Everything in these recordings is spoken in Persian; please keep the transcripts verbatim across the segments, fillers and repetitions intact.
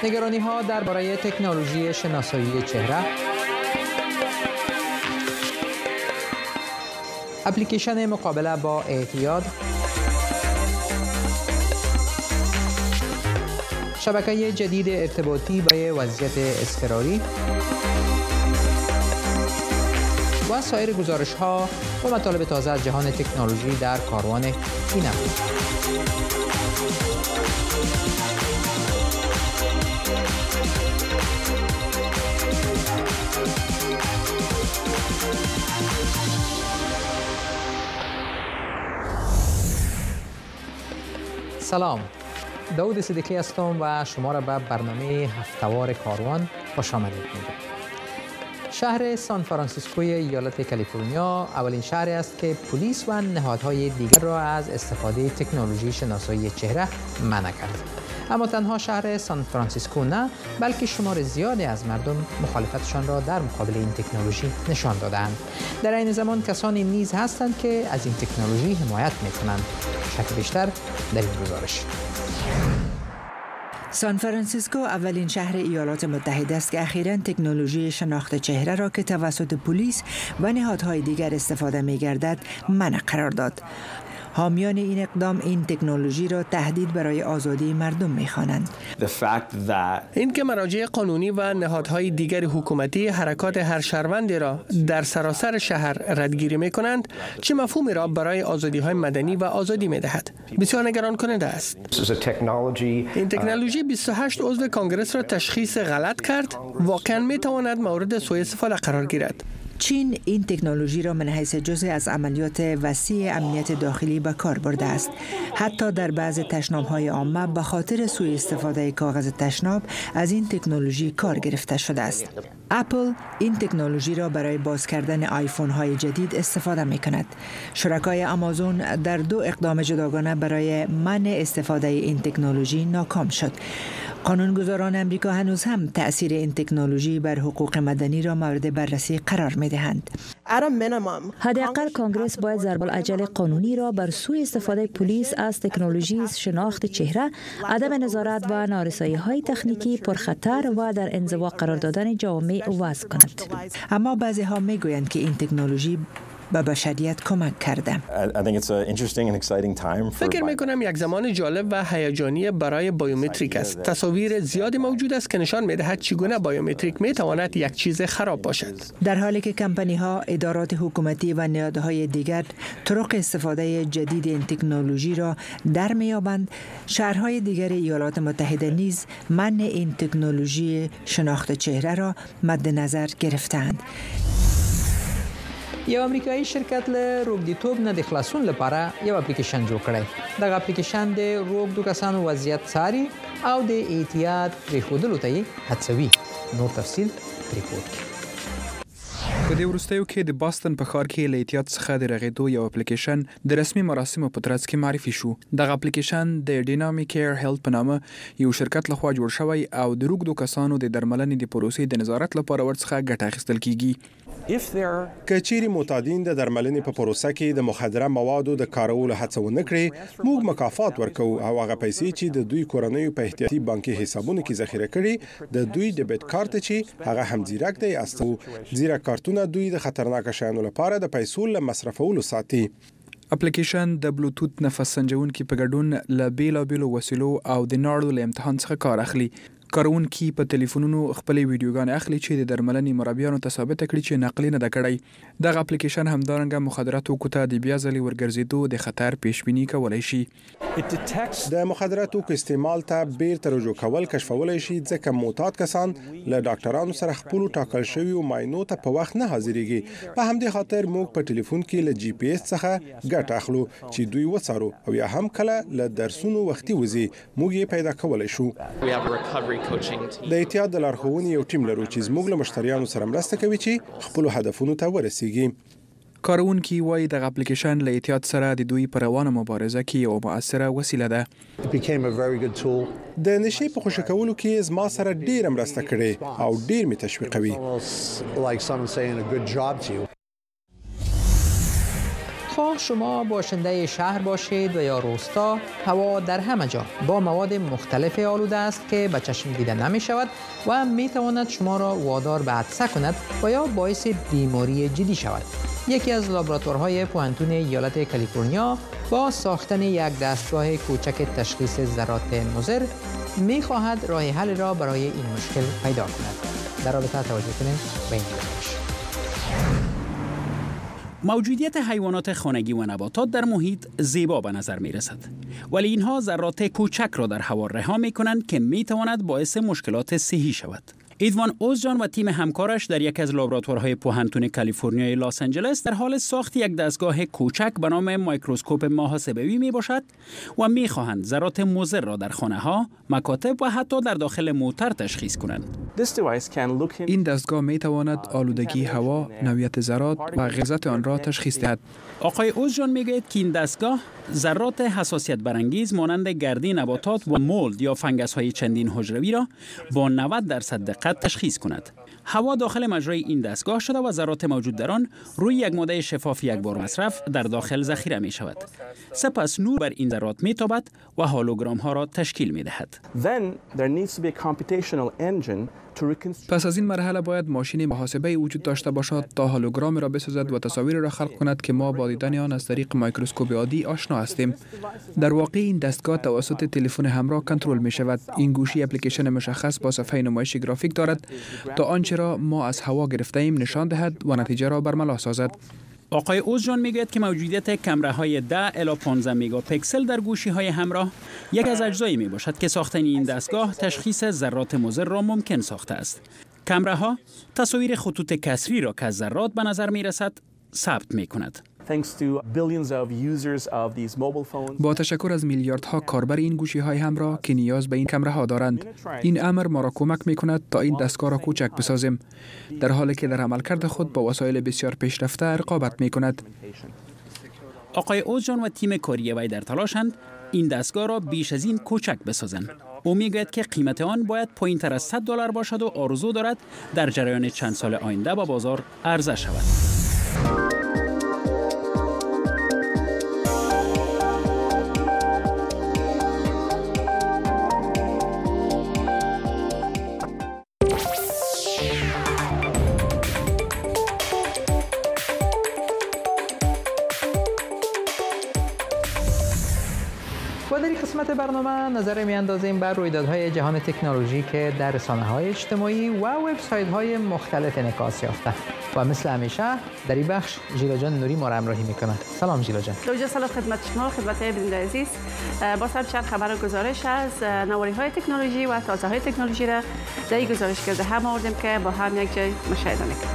نگرانی ها درباره تکنولوژی شناسایی چهره، اپلیکیشن مقابله با اعتیاد، شبکه جدید ارتباطی برای وضعیت اضطراری و سایر گزارش ها و مطالب تازه از جهان تکنولوژی در کاروان اینم. سلام، داود صدیقی هستم و شما را به برنامه هفته‌وار کاروان خوش آمدید میگم. شهر سان فرانسیسکوی ایالت کالیفرنیا اولین شهری است که پلیس و نهادهای دیگر را از استفاده تکنولوژی شناسایی چهره منع کرد. اما تنها شهر سان فرانسیسکو نه، بلکه شمار زیادی از مردم مخالفتشان را در مقابل این تکنولوژی نشان دادند. در این زمان کسانی نیز هستند که از این تکنولوژی حمایت می‌کنند. شک بیشتر در این گزارش. سان فرانسیسکو اولین شهر ایالات متحده است که اخیراً تکنولوژی شناخت چهره را که توسط پلیس و نهادهای دیگر استفاده می‌گردد منع قرار داد. حامیان این اقدام این تکنولوژی را تهدید برای آزادی مردم می‌خوانند. این که مراجع قانونی و نهادهای دیگر حکومتی حرکات هر شهروندی را در سراسر شهر ردگیری می‌کنند، چه مفهومی را برای آزادی‌های مدنی و آزادی می‌دهد؟ بسیار نگران کننده است. این تکنولوژی بیست و هشت عضو کانگرس را تشخیص غلط کرد، واقعاً می‌تواند مورد سوء استفاده قرار گیرد. چین این تکنولوژی را من حیث جزء از عملیات وسیع امنیت داخلی به کار برده است. حتی در بعض تشناب‌های عامه به خاطر سوء استفاده کاغذ تشناب از این تکنولوژی کار گرفته شده است. اپل این تکنولوژی را برای باز کردن آیفون‌های جدید استفاده می‌کند. شرکای آمازون در دو اقدام جداگانه برای منع استفاده این تکنولوژی ناکام شد. قانونگذاران امریکا هنوز هم تأثیر این تکنولوژی بر حقوق مدنی را مورد بررسی قرار می‌دهند. حداقل کانگرس باید ضرب‌العجل قانونی را بر سوء استفاده پلیس از تکنولوژی شناخت چهره، عدم نظارت و نارسایی‌های تکنیکی پرخطر و در انزوا قرار دادن جوامع وضع کند. اما بعضی‌ها می‌گویند که این تکنولوژی به بشریت کمک کرده. فکر میکنم یک زمان جالب و هیجانی برای بایومتریک است. تصاویر زیادی موجود است که نشان میدهد چگونه بایومتریک میتواند یک چیز خراب باشد. در حالی که کمپانی ها، ادارات حکومتی و نهادهای دیگر طرق استفاده جدید این تکنولوژی را در میابند، شهرهای دیگر ایالات متحده نیز منع این تکنولوژی شناخت چهره را مد نظر گرفتند. یو امریکایي شرکت له روږديتوب نه د خلاصون لپاره یو اپلیکیشن جوړ کړی. دغه اپلیکیشن د روږدو کسانو وضعیت څاري او د اعتیاد پرېښودلو ته یې هڅوي. نور تفصیل ریپورت کې. په دې وروستیو کې د باستن په ښار کې له اعتیاد څخه د رغېدو یو اپلیکیشن د رسمي مراسمو په ترڅ کې معرفي شو. دغه اپلیکیشن د ډینامیک کیر هیلث په نامه یو شرکت لخوا جوړ شوی او د روږدو کسانو د درملنې د پروسې د نظارت لپاره ورڅخه ګټه اخیستل کیږي. که چیرې معتادین د درملنې په پروسه کې د مخدره موادو د کارولو هڅه ونه کړي، موږ مکافات ورکوو او هغه پیسې چې د دوی کورنیو په احتیاطي بانکي حسابونو کې ذخیره کړي، د دوی ډیبټ کارت چې هغه هم ځیرک دی استو. ځیرک کارتونه دوی د خطرناک شیانو لپاره د پیسو له مصرفولو ساتي. اپلیکیشن د بلوتوث نفس سنجونکي په ګډون له بیلابیلو وسیلو او د ناړو له امتحان څخه کار اخلي. کارونکي په ټلیفونونو خپلې ویډیوګانې اخلي چې د درملنې مربیانو ته ثابته کړي چې نقلي نه ده کړی. دغه اپلیکیشن همدارنګه مخدراتو کوټه د بیا ځلې ورګرځېدو د خطر پیشبیني کولی شي. د مخدراتو استعمال ته بیرته رجوع کول کشفولای شي ځکه معتاد کسان له ډاکټرانو سره خپل ټاکل شوی معاینو ته په وخت نه حاضرېږي. په همدې خاطر موږ په ټلیفون کې له جی پی ایس څخه ګټه اخلو چې دوی وڅارو او یا هم کله له درسونو وختي وځي موږ یې پیدا کولای شو. د احتیاط د لارښوونې یو ټیم لرو چې زموږ له مشتریانو سره مرسته کوي چې خپل هدفونو ته ورسیږي. کارونکي وایي دغه اپلیکیشن له احتیاط سره د دوی په روانه مبارزه کې یو مؤثره وسیله ده. د نشي په خوشی کولو کې زما سره ډیر مرسته کړې او ډیر می تشویقوي. خو خواه شما باشنده شهر باشید و یا روستا، هوا در همه جا با مواد مختلف آلوده است که به چشم دیده نمی شود و می تواند شما را وادار به عطسه کند و یا باعث بیماری جدی شود. یکی از لابراتوارهای پوهنتون ایالت کالیفرنیا با ساختن یک دستگاه کوچک تشخیص ذرات مضر می خواهد راه حل را برای این مشکل پیدا کند. در رابطه توجه کنید به این گزارش. موجودیت حیوانات خانگی و نباتات در محیط زیبا به نظر می رسد، ولی اینها ذرات کوچک را در هوا رها می کنند که می تواند باعث مشکلات صحی شود. ایدوان اوزجان و تیم همکارش در یک از لابراتوارهای پوهنتون کالیفرنیای لس آنجلس در حال ساخت یک دستگاه کوچک به نام میکروسکوپ محاسبه‌ای می باشد و می خواهند ذرات مضر را در خانه ها، مکاتب و حتی در داخل موتر تشخیص کنند. این دستگاه می تواند آلودگی هوا، نوعیت ذرات و غلظت آن را تشخیص دهد. آقای اوزجان میگوید که این دستگاه ذرات حساسیت برانگیز مانند گردی نباتات و مولد یا فنگس های چندین حجروی را با نود درصد دقت تشخیص کند. هوا داخل مجرای این دستگاه شده و ذرات موجود در آن روی یک ماده شفاف یک بار مصرف در داخل ذخیره می شود. سپس نور بر این ذرات می تابد و هالوگرام ها را تشکیل می دهد. پس از این مرحله باید ماشین محاسبه وجود داشته باشد تا هالوگرام را بسازد و تصاویر را خلق کند که ما با دیدن آن از طریق میکروسکوپ عادی آشنا هستیم. در واقع این دستگاه توسط تلفن همراه کنترل می شود. این گوشی اپلیکیشن مشخص با صفحه نمایش گرافیک دارد تا آنچه را ما از هوا گرفته ایم نشان دهد و نتیجه را برملا سازد. آقای اوزجان میگوید که موجودیت کامره های ده الی پانزده مگاپیکسل در گوشی های همراه یک از اجزایی می باشد که ساختن این دستگاه تشخیص ذرات مضر را ممکن ساخته است. کامره ها تصاویر خطوط کسری را که از ذرات به نظر می رسد ثبت می کند. با تشکر از میلیاردها کاربر این گوشی های همراه که نیاز به این کامره ها دارند، این امر ما را کمک می کند تا این دستگاه را کوچک بسازیم، در حالی که در عملکرد خود با وسایل بسیار پیشرفته رقابت می کند. آقای اوزجان و تیم کاری وی در تلاشند این دستگاه را بیش از این کوچک بسازند. او میگوید که قیمت آن باید پایین‌تر از صد دلار باشد و آرزو دارد در جریان چند سال آینده با بازار عرضه شود. و در این قسمت برنامه نظر می اندازیم بر رویدادهای جهان تکنولوژی که در رسانه‌های اجتماعی و وبسایت‌های مختلف انعکاس یافته و مثل همیشه در این بخش ژیلا جان نوری ما را همراهی می‌کنه. سلام ژیلا جان. دوجه سلام خدمت شما، خدمت بیننده عزیز. با سر چند خبر و گزارش از نوآوری‌های تکنولوژی و تازه‌های تکنولوژی را در این گزارش کرده هم آوردیم که با هم یک جای مشاهده می‌کنیم.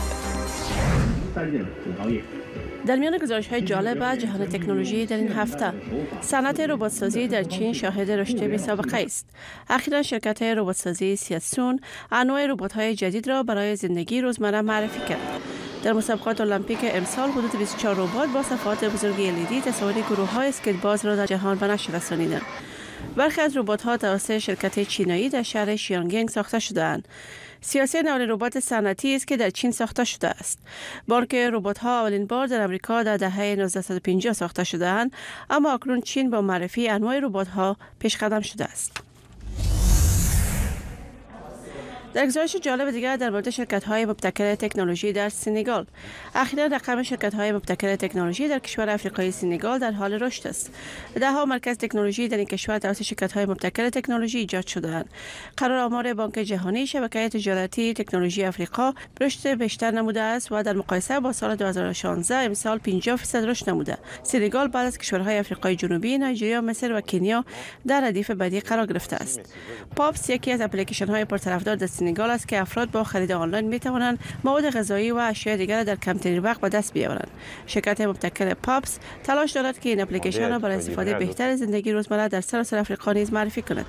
در میان گزارش‌های جالب جهان تکنولوژی در این هفته، صنعت ربات‌سازی در چین شاهد رشد بی‌سابقه است. اخیراً شرکت ربات‌سازی سیاتسون انواع ربات‌های جدید را برای زندگی روزمره معرفی کرد. در مسابقات المپیک امسال حدود بیست و چهار ربات با صفحات بزرگ ال ای دی تصاویر گروه‌های اسکیتباز را در جهان به نشر رسانیدند. برخی از ربات‌ها توسط شرکت چینایی در شهر شیانگینگ ساخته شده‌اند. سیاسی نوع ربات صنعتی است که در چین ساخته شده است. بار که ربات‌ها اولین بار در امریکا در دهه هزار و نهصد و پنجاه ساخته شده‌اند، اما اکنون چین با معرفی انواع ربات‌ها پیشقدم شده است. در گزارش جالب دیگر در مورد شرکت‌های مبتکر تکنولوژی در سنگال، اخیراً رقم شرکت‌های مبتکر تکنولوژی در کشور افریقایی سنگال در حال رشد است. ده‌ها مرکز تکنولوژی در این کشور توسط شرکت‌های مبتکر تکنولوژی ایجاد شده‌اند. قرار آمار بانک جهانی شبکه تجارتی تکنولوژی افریقا رشد بیشتر نموده است و در مقایسه با سال دو هزار و شانزده امسال پنجاه درصد رشد نموده. سنگال بعد از کشورهای افریقای جنوبی، نایجریا، مصر و کنیا در ردیف بعدی قرار گرفته است. پاپس یکی از اپلیکیشن‌های پرطرفدار در سنگال است که افراد با خرید آنلاین می توانند مواد غذایی و اشیاء دیگر در کمترین وقت به دست بیاورند. شرکت مبتکر پاپس تلاش دارد که این اپلیکیشن را برای استفاده بهتر زندگی روزمره در سراسر افریقا نیز معرفی کند.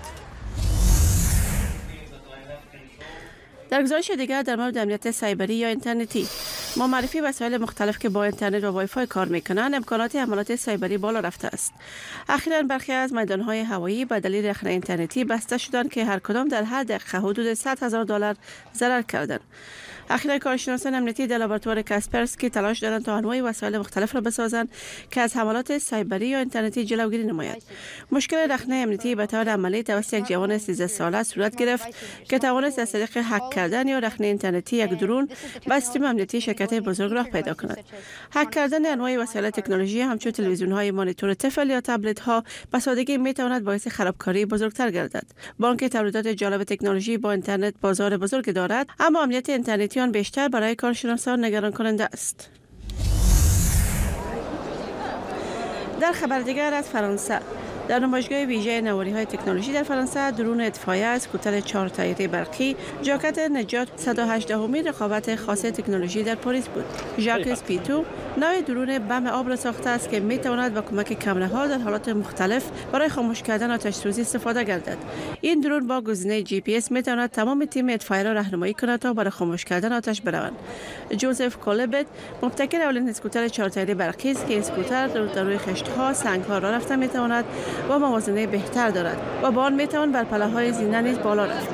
در گزارش دیگر در مورد امنیت سایبری یا اینترنتی، ما معرفی وسایل مختلف که با اینترنت و وای فای کار میکنند، امکانات حملات سایبری بالا رفته است. اخیراً برخی از میدانهای هوایی به دلیل رخنه اینترنتی بسته شدند که هر کدام در هر دقیقه حدود صد هزار دلار ضرر کردند. اخیراً کارشناسان امنیتی در لابراتوار کاسپرسکی تلاش دارند تا انواع وسایل مختلف را بسازند که از حملات سایبری یا اینترنتی جلوگیری نماید. مشکل رخنه امنیتی به طور عملی توسط یک جوان سیزده ساله صورت گرفت که توانست از طریق هک کردن یا رخنه اینترنتی یک درون به سیستم امنیتی شرکت بزرگ راه پیدا کند. هک کردن انواع وسایل تکنولوژی همچون تلویزیون‌های مانیتور طفل یا تبلت‌ها به سادگی می‌تواند باعث خرابکاری بزرگتر گردد. با آنکه تولیدات جالب تکنولوژی با اینترنت بازار بزرگ دارد، اما امنیت اینترنتی آن بیشتر برای کارشناسان نگران کننده است. در خبر دیگر از فرانسه، در نمایشگاه ویژه نواری‌های تکنولوژی در فرانسه، درون اطفایه، اسکوتر چهار تایره برقی، جاکت نجات صد و هجدهمین رقابت خاص تکنولوژی در پاریس بود. ژاکس پیتو نوع درون بم آب را ساخته است که می‌تواند با کمک کامراها در حالات مختلف برای خاموش کردن آتش سوزی استفاده گردد. این درون با گزینه جی پی اس می‌تواند تمام تیم اطفایی را راهنمایی کند تا برای خاموش کردن آتش بروند. جوزف کولبت مبتکر اولین اسکوتر چهار تایره برقی است که این اسکوتر در روی خشت‌ها، سنگ‌ها راه رفته می‌تواند و موازنه بهتر دارد و با آن میتوان بر پله‌های زینه نیز بالا رفت.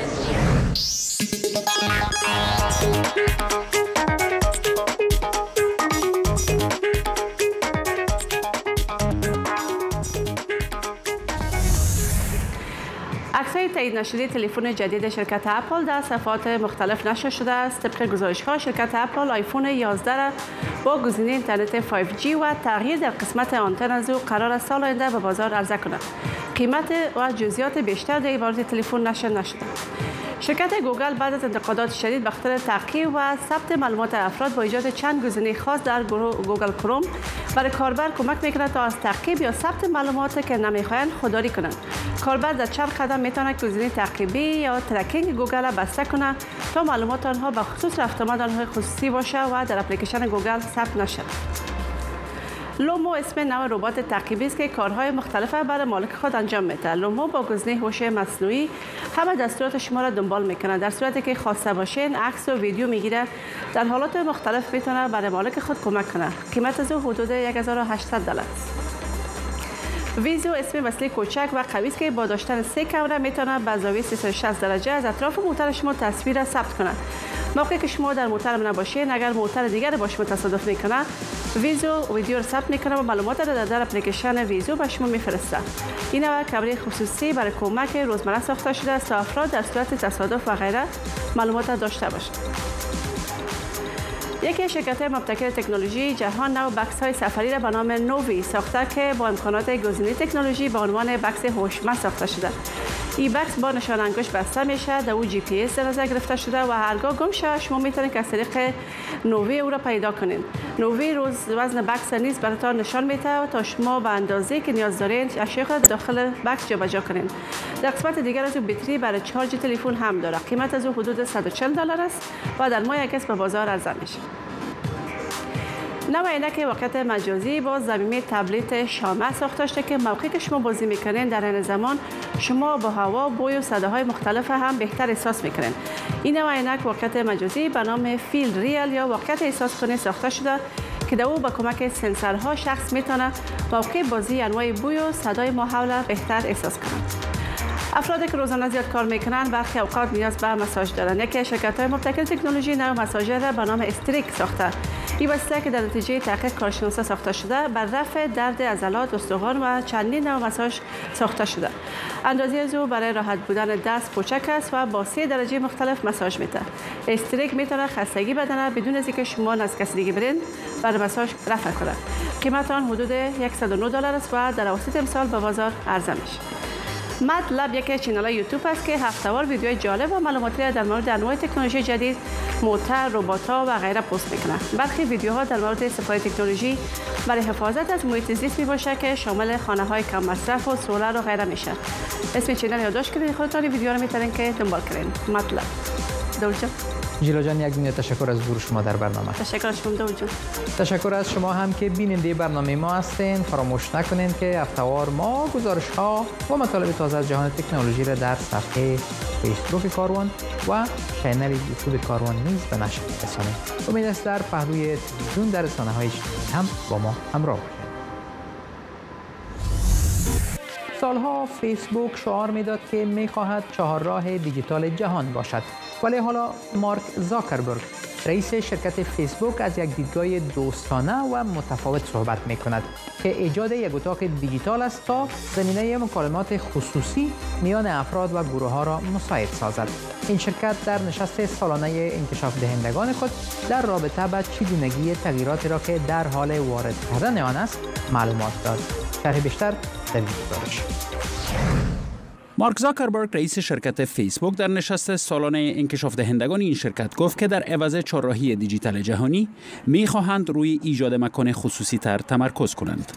عکس‌های تایید نشده تلفن جدید شرکت اپل در صفحات مختلف نشر شده است. طبق گزارش‌ها شرکت اپل آیفون یازده را با گزینه اینترنت فایو جی و تغییر در قسمت آنتن از او قرار است سال آینده به بازار عرضه کند. قیمت و جزئیات بیشتر در این باره تلفن نشر نشده. شرکت گوگل بعد از انتقادات شدید به خاطر تعقیب و ثبت معلومات افراد با ایجاد چند گزینه خاص در گوگل کروم برای کاربر کمک می‌کند تا از تعقیب یا ثبت معلومات که نمی‌خواهند خودداری کنند. کاربر در چند قدم می‌تواند گزینه تعقیبی یا ترکینگ گوگل را بسته کند تا معلومات آنها به خصوص رفت آمد آنها خصوصی باشه و در اپلیکیشن گوگل ثبت نشود. لومو اسم نوع ربات تعقیبی است که کارهای مختلف برای مالک خود انجام می‌دهد. لومو با گزینه هوش مصنوعی همه دستورات شما را دنبال می‌کند. در صورتی که خواسته باشین عکس و ویدیو می‌گیره، در حالات مختلف می‌تونه برای مالک خود کمک کنه. قیمت از او حدود هزار و هشتصد دلار است. ویزو اسم وسیله کوچک و قوی است که با داشتن سه کامرا میتونه به زاویه سیصد و شصت درجه از اطراف موتور شما تصویر را ثبت کنه. موقعی که شما در موتور نباشید، اگر موتور دیگر با شما تصادف میکنه، ویزو ویدیو را ثبت میکنه و معلومات را در اپلیکیشن ویزو به شما میفرسته. این نوع کامرای خصوصی برای کمک روزمره ساخته شده است تا افراد در صورت تصادف و غیره معلومات داشته باشند. یکی شرکت مبتکر تکنولوژی جهان نو بکس های سفری را به نام نووی ساخته که با امکانات گزینه تکنولوژی به عنوان بکس هوشمند ساخته شده. این بکس با نشان انگشت بسته میشه، در او جی پی اس در نظر گرفته شده و هرگاه گم شود شما میتونید که از طریق نووی او را پیدا کنید. نووی روز وزن بکس نیز براتون نشان میده تا شما به اندازه‌ای که نیاز دارید اشیاء را داخل بکس جابجا کنید. در قسمت دیگر از او بطری برای چارج تلفن هم داره. قیمت از او حدود صد و چهل دلار است و در ماه اگست به بازار عرضه میشه. نوع عینک واقعیت مجازی با ضمیمه تبلت شامع ساخته شده که موقعی که شما بازی میکنین در این زمان شما با هوا، بوی و صداهای مختلف هم بهتر احساس میکنین. این نوع عینک واقعیت مجازی به نام فیلد ریل یا واقعیت احساس کننده ساخته شده که در او با کمک سنسورها شخص میتونه موقع بازی انواع بوی و صدای ما حول بهتر احساس کنه. افرادی که روزانه زیاد کار میکنند برخی اوقات نیاز به مساژ دارند. یکی شرکت‌های مبتکر تکنولوژی نوع مساژر را به نام استریک ساخته. این وسیله که در نتیجه تحقیق کارشناسا ساخته شده بر رفع درد عضلات استخوان و چندین نوع مساژ ساخته شده. اندازه از او برای راحت بودن دست کوچک است و با سه درجه مختلف مساژ میده. استریک میتونه خستگی بدن بدون از اینکه شما از کسی دیگه برین برای مساژ رفع کنه. قیمت آن حدود صد و نه دلار است و در اواسط امسال به بازار عرضه میشه. مطلب یک چینل یوتیوب است که هفته‌وار ویدیوهای جالب و معلوماتی در مورد انواع تکنولوژی جدید، موتور، ربات‌ها و غیره پست می‌کنه. برخی ویدیوها در مورد استفاده تکنولوژی برای حفاظت از محیط زیست می‌باشه که شامل خانه‌های کم مصرف و سولر و غیره میشه. اسم چینل یادداشت کنید، خودتون ویدیو رو می‌تونید که دنبال کنید. مطلب. دولجا جیلا جان، یک دنیا تشکر از حضور شما در برنامه. تشکر از شما دولجا. تشکر از شما هم که بیننده برنامه ما هستین. فراموش نکنید که هفته‌وار ما گزارش‌ها و مطالب تازه از جهان تکنولوژی را در صفحه فیسبوک کاروان و کانال یوتیوب کاروان نیز به نشر می‌رسانیم. امید است در پهلوی تلویزیون در رسانه‌های اجتماعی هم با ما همراه باشید. سالها فیسبوک شعار میداد که می‌خواهد چهارراه دیجیتال جهان باشد. ولی حالا مارک زاکربرگ رئیس شرکت فیسبوک از یک دیدگاه دوستانه و متفاوت صحبت می کند که ایجاد یک اتاق دیجیتال است تا زمینه مکالمات خصوصی میان افراد و گروه ها را مساعد سازد. این شرکت در نشست سالانه انکشاف دهندگان خود در رابطه با چگونگی تغییراتی را که در حال وارد کردن آن است معلومات داد. شرح بیشتر در این گزارش. مارک زاکربرگ رئیس شرکت فیسبوک در نشست سالانه انکشاف دهندگان این شرکت گفت که در عوض چهارراهی دیجیتال جهانی می‌خواهند روی ایجاد مکان خصوصی تر تمرکز کنند.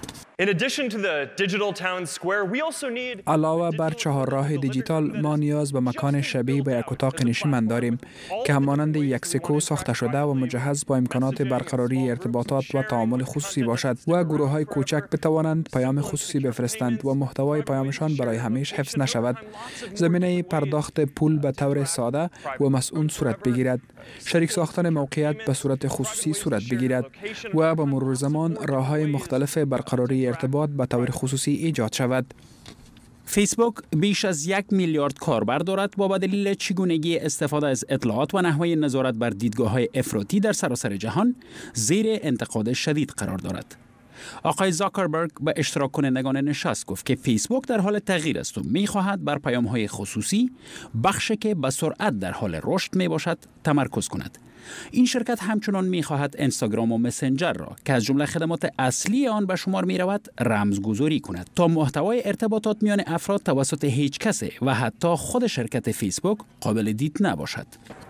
علاوه بر چهارراه دیجیتال ما نیاز به مکان شبیه به یک اتاق نشیمن داریم که همانند یک سکو ساخته شده و مجهز با امکانات برقراری ارتباطات و تعامل خصوصی باشد و گروه های کوچک بتوانند پیام خصوصی بفرستند و محتوای پیامشان برای همیشه حفظ نشود. زمینه پرداخت پول به طور ساده و مسئول صورت بگیرد. شریک ساختن موقعیت به صورت خصوصی صورت بگیرد و با مرور زمان راه‌های مختلف برقراری ارتباط به طور خصوصی ایجاد شود. فیسبوک بیش از یک میلیارد کاربر دارد و با دلیل چگونگی استفاده از اطلاعات و نحوه نظارت بر دیدگاه‌های افراطی در سراسر جهان زیر انتقاد شدید قرار دارد. آقای زاکربرگ به اشتراک کنندگان نشست گفت که فیسبوک در حال تغییر است و می‌خواهد بر پیام‌های خصوصی بخشی که به سرعت در حال رشد میباشد تمرکز کند. این شرکت همچنان می‌خواهد اینستاگرام و مسنجر را که از جمله خدمات اصلی آن به شمار می‌رود رمزگذاری کند تا محتوای ارتباطات میان افراد توسط هیچ کسی و حتی خود شرکت فیسبوک قابل دید نباشد.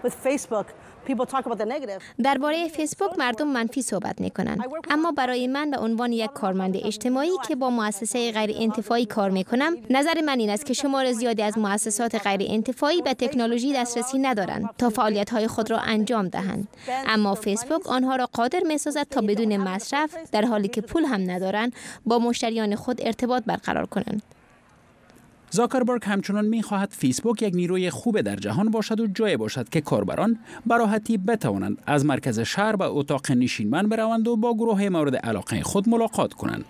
درباره فیسبوک مردم منفی صحبت می‌کنند، اما برای من به عنوان یک کارمند اجتماعی که با مؤسسه غیر انتفاعی کار می‌کنم، نظر من این است که شمار زیادی از مؤسسات غیر انتفاعی به تکنولوژی دسترسی ندارند تا فعالیت‌های خود را انجام دهند، اما فیسبوک آنها را قادر می‌سازد تا بدون مصرف در حالی که پول هم ندارند با مشتریان خود ارتباط برقرار کنند. زاکربرگ همچنان می‌خواهد فیسبوک یک نیروی خوب در جهان باشد و جایی باشد که کاربران به راحتی بتوانند از مرکز شهر به اتاق نشیمن بروند و با گروه مورد علاقه خود ملاقات کنند.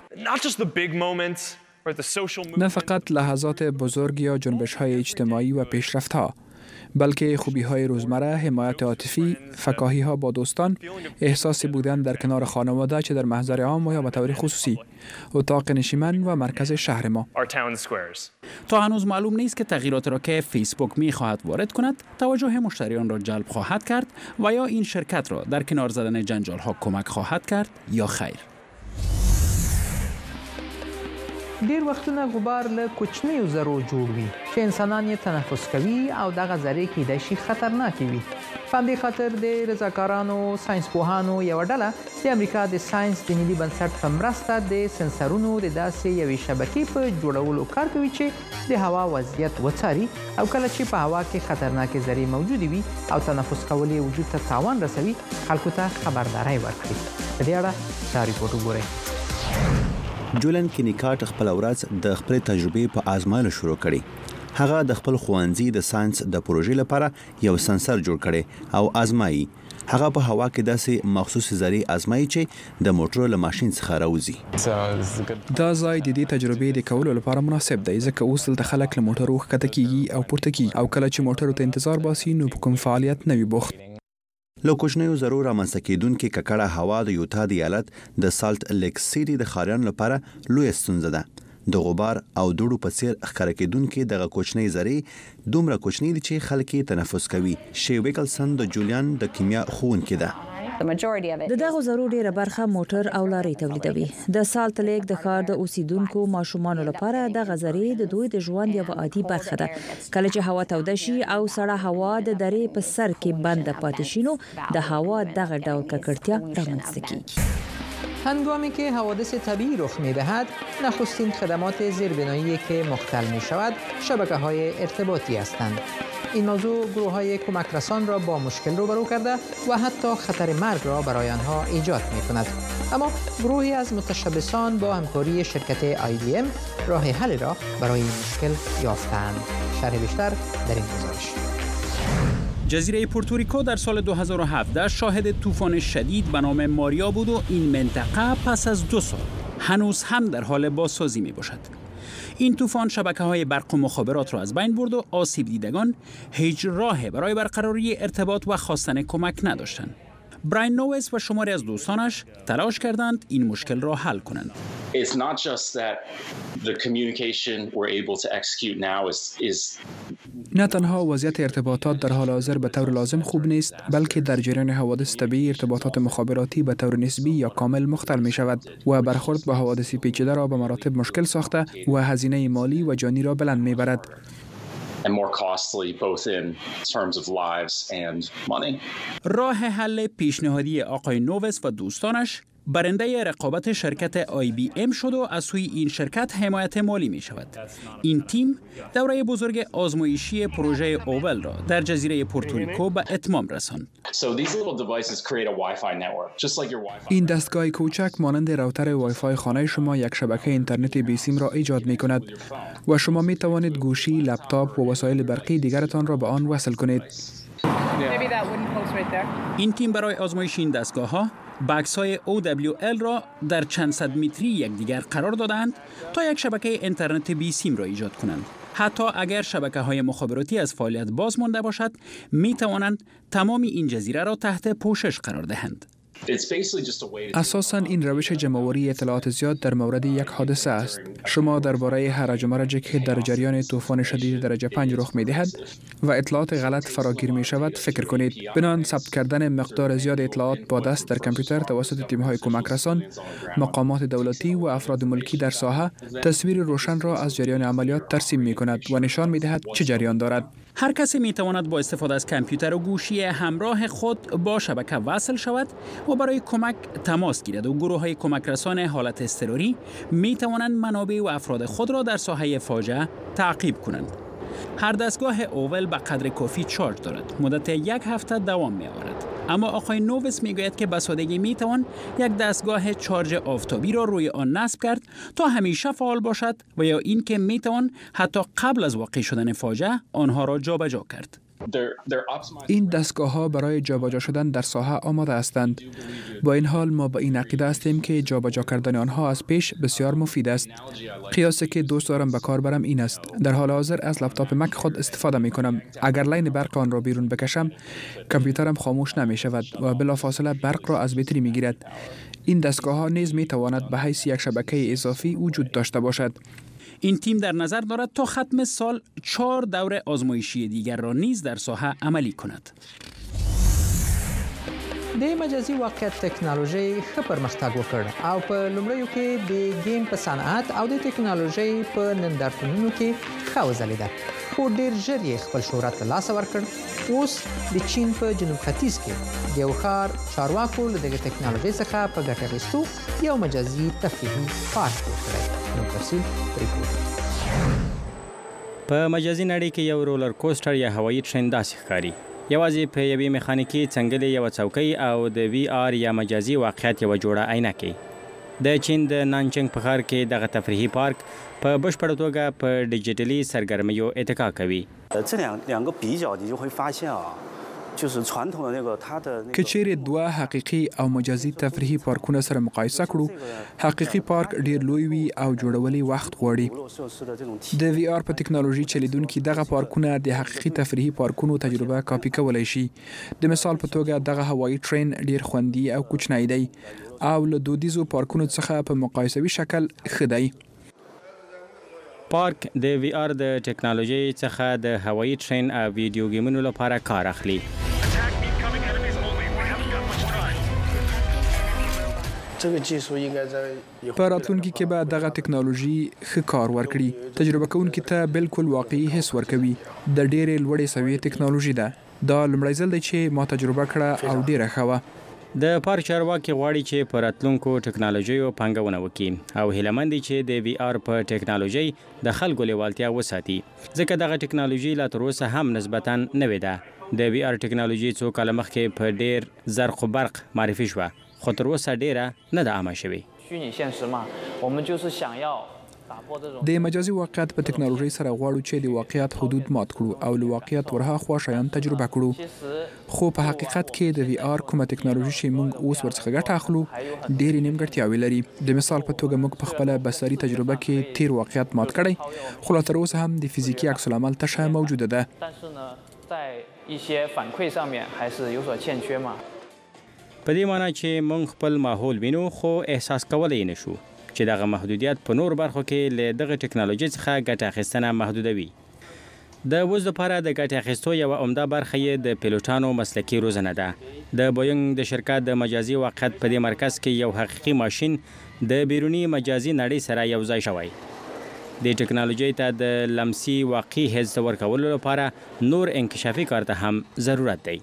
نه فقط لحظات بزرگ یا جنبش‌های اجتماعی و پیشرفت‌ها، بلکه خوبی‌های روزمره، حمایت عاطفی، فکاهی‌ها با دوستان، احساس بودن در کنار خانواده چه در محضر عام و یا به طور خصوصی، اتاق نشیمن و مرکز شهر ما. تا هنوز معلوم نیست که تغییرات را که فیسبوک می‌خواهد وارد کند توجه مشتریان را جلب خواهد کرد و یا این شرکت را در کنار زدن جنجال‌ها کمک خواهد کرد یا خیر. ډیر وختونه غبار له کوچنیو ذرو جوړ وي چې انسانان یې تنفس کوي او دغه ذرې کیدای شي خطرناکې وي. په همدې خاطر د رضاکارانو ساینسپوهانو یوه ډله د امریکا د ساینس د ملي بنسټ په مرسته د سنسرونو د داسې یوې شبکې په جوړولو کار کوي چې د هوا وضعیت وڅاري او کله چې په هوا کې خطرناکې ذرې موجودې وي او تنفس کول یې وجود ته تاوان رسوي، خلکو ته خبرداری ورکړي. په دې اړه دا ریپورټ وګورئ. جولن کینیکارت خپل ورځ د خپل تجربې په آزمایلو شروع کړي. هغه د خپل خوانزي د ساينس د پروژې لپاره یو سنسر جوړ کړي او آزمایي. هغه په هوا کې داسې مخصوص ذرې آزمایي چې د موټر له ماشين څخه راوځي. دا ځای د دې تجربې د کولو لپاره مناسب دی ځکه اوس دلته خلک له موټرو ښکته کیږي او پورته کیږي او کله چې موټرو ته انتظار باسي نو په کوم فعالیت نه وي بوخت. له کوچنیو ضرور رامنځته کېدونکې ککړه هوا د یوتا د ایالت د سالت لیک سیټي د ښاریانو لپاره لویه ستونزه ده. د غبار او دوړو په څیر ښکاره کېدونکې دغه کوچنۍ ذرې دومره کوچنۍ دي چې خلک یې تنفس کوي. شی ویکلسن د جولیان د کیمیا ښوونکې ده. د دغه ضرور ډیره برخه موټر او لارې تولیدوي. د سالت لیک د ښار د اوسیدونکو ماشومانو لپاره د غزرې د دوی د ژوند یو عادي برخه ده. کله چې هوا توده شي او سړه هوا د درې په سر کې بند پاتې شي نو د هوا دغه ډول ککړتیا رامنځته کیږي. هنگامی که حوادث طبیعی رخ می‌دهد، نخستین خدمات زیربنایی که مختل می‌شود شبکه‌های ارتباطی هستند. این موضوع گروه‌های کمک رسان را با مشکل روبرو کرده و حتی خطر مرگ را برای آنها ایجاد می‌کند. اما گروهی از متشبثان با همکاری شرکت آی دی ام راه حل را برای این مشکل یافتند. شرح بیشتر در این گزارش. جزیره پورتوریکو در سال دو هزار و هفده شاهد طوفان شدید به نام ماریا بود و این منطقه پس از دو سال هنوز هم در حال بازسازی می باشد. این طوفان شبکه‌های برق و مخابرات را از بین برد و آسیب دیدگان هیچ راهی برای برقراری ارتباط و خواستن کمک نداشتند. براین نووس و شماری از دوستانش تلاش کردند این مشکل را حل کنند. It's not just that the communication we're able to execute now is is نه تنها وضعیت ارتباطات در حال حاضر به طور لازم خوب نیست، بلکه در جریان حوادث طبیعی ارتباطات مخابراتی به طور نسبی یا کامل مختل می شود و برخورد با حوادث پیچیده را به مراتب مشکل ساخته و هزینه مالی و جانی را بلند می برد. and more costly both in terms of lives and money. راه حل پیشنهادی آقای نووس و دوستانش برنده رقابت شرکت آی بی ام شد و از سوی این شرکت حمایت مالی می شود. این تیم دوره بزرگ آزمایشی پروژه اوول را در جزیره پورتوریکو به اتمام رساند. این دستگاه کوچک مانند راوتر وای فای خانه شما یک شبکه اینترنت بی سیم را ایجاد می کند و شما می توانید گوشی، لپتاپ و وسایل برقی دیگرتان را به آن وصل کنید. این تیم برای آزمایش این دستگاه ها بکس های او دبلیو ال را در چند صد متری یکدیگر قرار دادند تا یک شبکه اینترنت بی سیم را ایجاد کنند. حتی اگر شبکه های مخابراتی از فعالیت باز مانده باشد، می توانند تمام این جزیره را تحت پوشش قرار دهند. اساساً این روش جمع‌آوری اطلاعات زیاد در مورد یک حادثه است. شما درباره هرج و مرج که در جریان طوفان شدید درجه پنج رخ می‌دهد و اطلاعات غلط فراگیر می‌شود فکر کنید. بنان ثبت کردن مقدار زیاد اطلاعات با دست در کامپیوتر توسط تیم‌های کمک رسان، مقامات دولتی و افراد ملکی در ساحه تصویر روشن را از جریان عملیات ترسیم می‌کند و نشان می‌دهد چه جریان دارد. هر کسی می‌تواند با استفاده از کامپیوتر و گوشی همراه خود با شبکه وصل شود و برای کمک تماس گیرد و گروه‌های کمک رسان حالت اضطراری می‌توانند منابع و افراد خود را در ساحه فاجعه تعقیب کنند. هر دستگاه اوول به قدر کافی چارج دارد. مدت یک هفته دوام می‌آورد. اما آقای نووس میگوید که به سادگی میتوان یک دستگاه چارج آفتابی را روی آن نصب کرد تا همیشه فعال باشد و یا اینکه میتوان حتی قبل از واقع شدن فاجعه آنها را جابجا کرد. این دستگاه ها برای جابجا شدن در ساحه آماده هستند. با این حال ما به این عقیده هستیم که جابجا کردن آنها از پیش بسیار مفید است. قیاسی که دوست دارم به کار برم این است: در حال حاضر از لپتاپ مک خود استفاده می کنم. اگر لین برق آن را بیرون بکشم، کامپیوترم خاموش نمی شود و بلافاصله برق را از بطری می گیرد. این دستگاه ها نیز می تواند به حیث یک شبکه اضافی وجود داشته باشد. این تیم در نظر دارد تا ختم سال چهار دور آزمایشی دیگر را نیز در ساحه عملی کند. د مجازي واقعیت ټکنالوژي ښه پرمختګ وکړ او په لومړیو کې د گیم په صنعت او د ټکنالوژي په نندارتونونو کې ښه وځلېده، خو ډېر ژر یې خپل شهرت له لاسه ورکړ. اوس د چین په جنوب ختیځ کې د یو ښار چارواکو له دغې ټکنالوژۍ څخه په ګټه اخیستو یو مجازي تفریحي پارک جوړ کړی. نو تفصیل پرې په مجازي نړۍ کې یو رولر کوسټر یا هوایي ټرین داسې ښکاري. یوازې په یوې میخانیکي څنګلې یوه څوکۍ او د وی آر یا مجازي واقعیت یوه جوړه عینکې. د چین د نانچنګ په ښار کې دغه تفریحي پارک په بشپړه توګه په ډیجیټلي سرګرمیو اتکا کوي. که چیرې دوه حقیقي او مجازي تفریحي پارکونه سره مقایسه کړو، حقیقي پارک ډیر لوی وي او جوړولي وخت غواړي. د وی آر په ټکنالوژي چلیدونکي دغه پارکونه د حقیقي تفریحي پارکونو تجربه کاپي کولای شي. د مثال په توګه دغه هوایي ټرین ډیر خوندي او کوچنی دی او له دودیزو پارکونو څخه په مقایسوي شکل ښه دی. پارک د وی آر د ټکنالوژي څخه د هوایي ټرین او ویډیو گیمونو لپاره کار اخلي. په راتلونکي کې به دغه ټکنالوژي ښه کار ورکړي. تجربه کوونکي ته بالکل واقعي حس ورکوي. د ډېرې لوړې سویې ټکنالوژي ده. دا لومړی ځل دی چې ما تجربه کړه او ډېره ښه وه. د پارک چارواکي غواړي چې په راتلونکو ټکنالوژیو پانګونه وکړي او هیلهمند دي چې د وی آر په ټکنالوژي د خلکو لیوالتیا وساتي، ځکه دغه ټکنالوژي لا تر اوسه هم نسبتاً نوې ده. د وی آر ټکنالوژي څو کاله مخکې په ډېر زرق و برق معرفي شوه، خو تر اوسه ډېره نه ده عامه شوې. د مجازي واقعیت په ټکنالوژي سره غواړو چې د واقعیت حدود مات کړو او له واقعیت ورهاخوا شیان تجربه کړو خو په حقیقت کې د وی آر کومه ټکنالوژي چې موږ اوس ورڅخه ګټه اخلو ډېرې نیمګړتیاوې لري. د مثال په توګه موږ په خپله بصري تجربه کې تیر واقعیت مات کړی خو لا تر اوسه هم د فزیکي عکس العمل تشه موجوده ده. په دې معنی چې موږ خپل ماحول وینو خو احساس کولی نه شو چې دغه محدودیت په نور برخو کې له دغه ټکنالوژي څخه ګټه اخیستنه محدودوي. د اوس لپاره د ګټې اخیستو یوه عمده برخه یې د پیلوټانو مسلکي روزنه ده. د بوینګ د شرکت د مجازي واقعیت په دې مرکز کې یو حقیقي ماشین د بیروني مجازي نړۍ سره یو ځای شوی. د ټکنالوژي ته د لمسي واقعي حس ورکولو لپاره نور انکشافي کار ته هم ضرورت دی.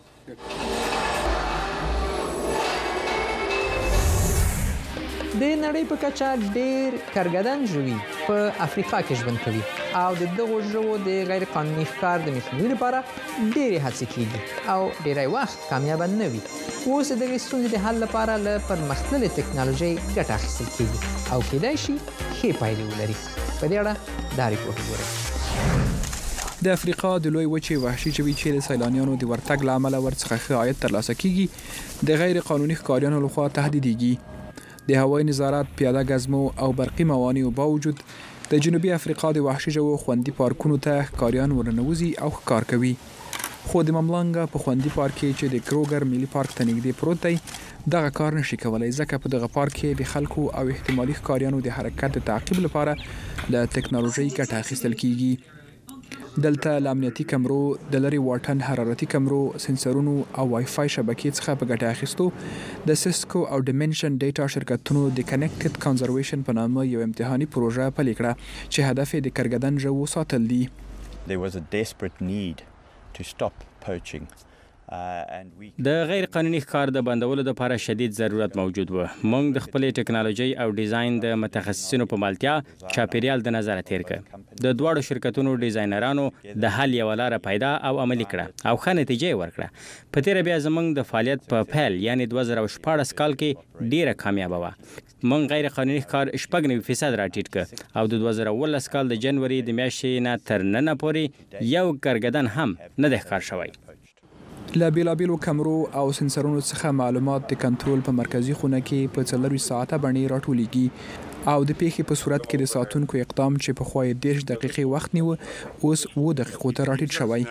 د نړۍ په کچه ډېر کارګردان ژوي په افریقا کې ژوند کوي او د دغو ژوو د غیر قانوني ښکار د مخنیوي لپاره ډېرې هڅې کیږي او ډېری وخت کامیابه نه وي. اوس د دغې ستونزې د حل لپاره له پرمختللې ټکنالوژۍ ګټه اخیستل کیږي او کیدای شي ښې پایلې ولري. په دې اړه دا ریپورټ وګورئ. د افریقا د لوی وچې وحشي ژوي چې د سیلانیانو د ورتګ له امله ورڅخه ښه عاید ترلاسه کیږي د غیر قانوني ښکاریانو لخوا تهدیدېږي. د هوایي نظارت، پیاده ګزمو او برقي موانعو باوجود د جنوبي افریقا د وحشي ژوو خوندي پارکونو ته ښکاریان ورننوځي او ښکار کوي. خو د مملنګا په خوندي پارک کې چې د کروګر ملي پارک ته نږدې پروت دی دغه کار نشي کولی ځکه په دغه پارک کې د خلکو او احتمالي ښکاریانو د حرکت د تعقیب لپاره له ټکنالوژۍ ګټه اخیستل کیږي. دلته له امنیتي کمرو، د لرې واټن حرارتي کمرو، سنسرونو او وای فای شبکې څخه په ګټه اخیستو د سیسکو او ډیمنشن ډیټا شرکتونو د کنیکټډ کنزرویشن په نامه یو امتحاني پروژه پلې کړه چې هدف یې د کارګردان ژوو ساتل دي. There was a desperate need to stop poaching. د غیر قانوني ښکار د بندولو لپاره شدید ضرورت موجود و. موږ د خپلې ټکنالوژي او ډیزاین د متخصصینو په مالتیا چاپیریال د نظره تیر کړ. د دواړو شرکتونو ډیزاینرانو د حل یوه لاره پیدا او عملي کړه او ښه نتیجه یې ورکړه. په تیره بیا زموږ د فعالیت په پیل یعنی دوه زره شپاړس کال کې ډیره کامیابه وه. موږ غیر قانوني ښکار شپږ نوي فیصد راټیټ کړ او د دوه زره اوولس کال د جنوري د میاشتې نه تر ننه پورې یو کارګردان هم نه دی ښکار شوی. له بیلابیلو کمرو او سنسرونو څخه معلومات د کنټرول په مرکزي خونه کې په څلرویشت ساعته باندې راټولیږي او د پیښې په صورت کې د ساتونکو اقدام چې پخوا یې دېرش دقیقې وخت نیوه اوس اووه دقیقو ته راټیټ شوی.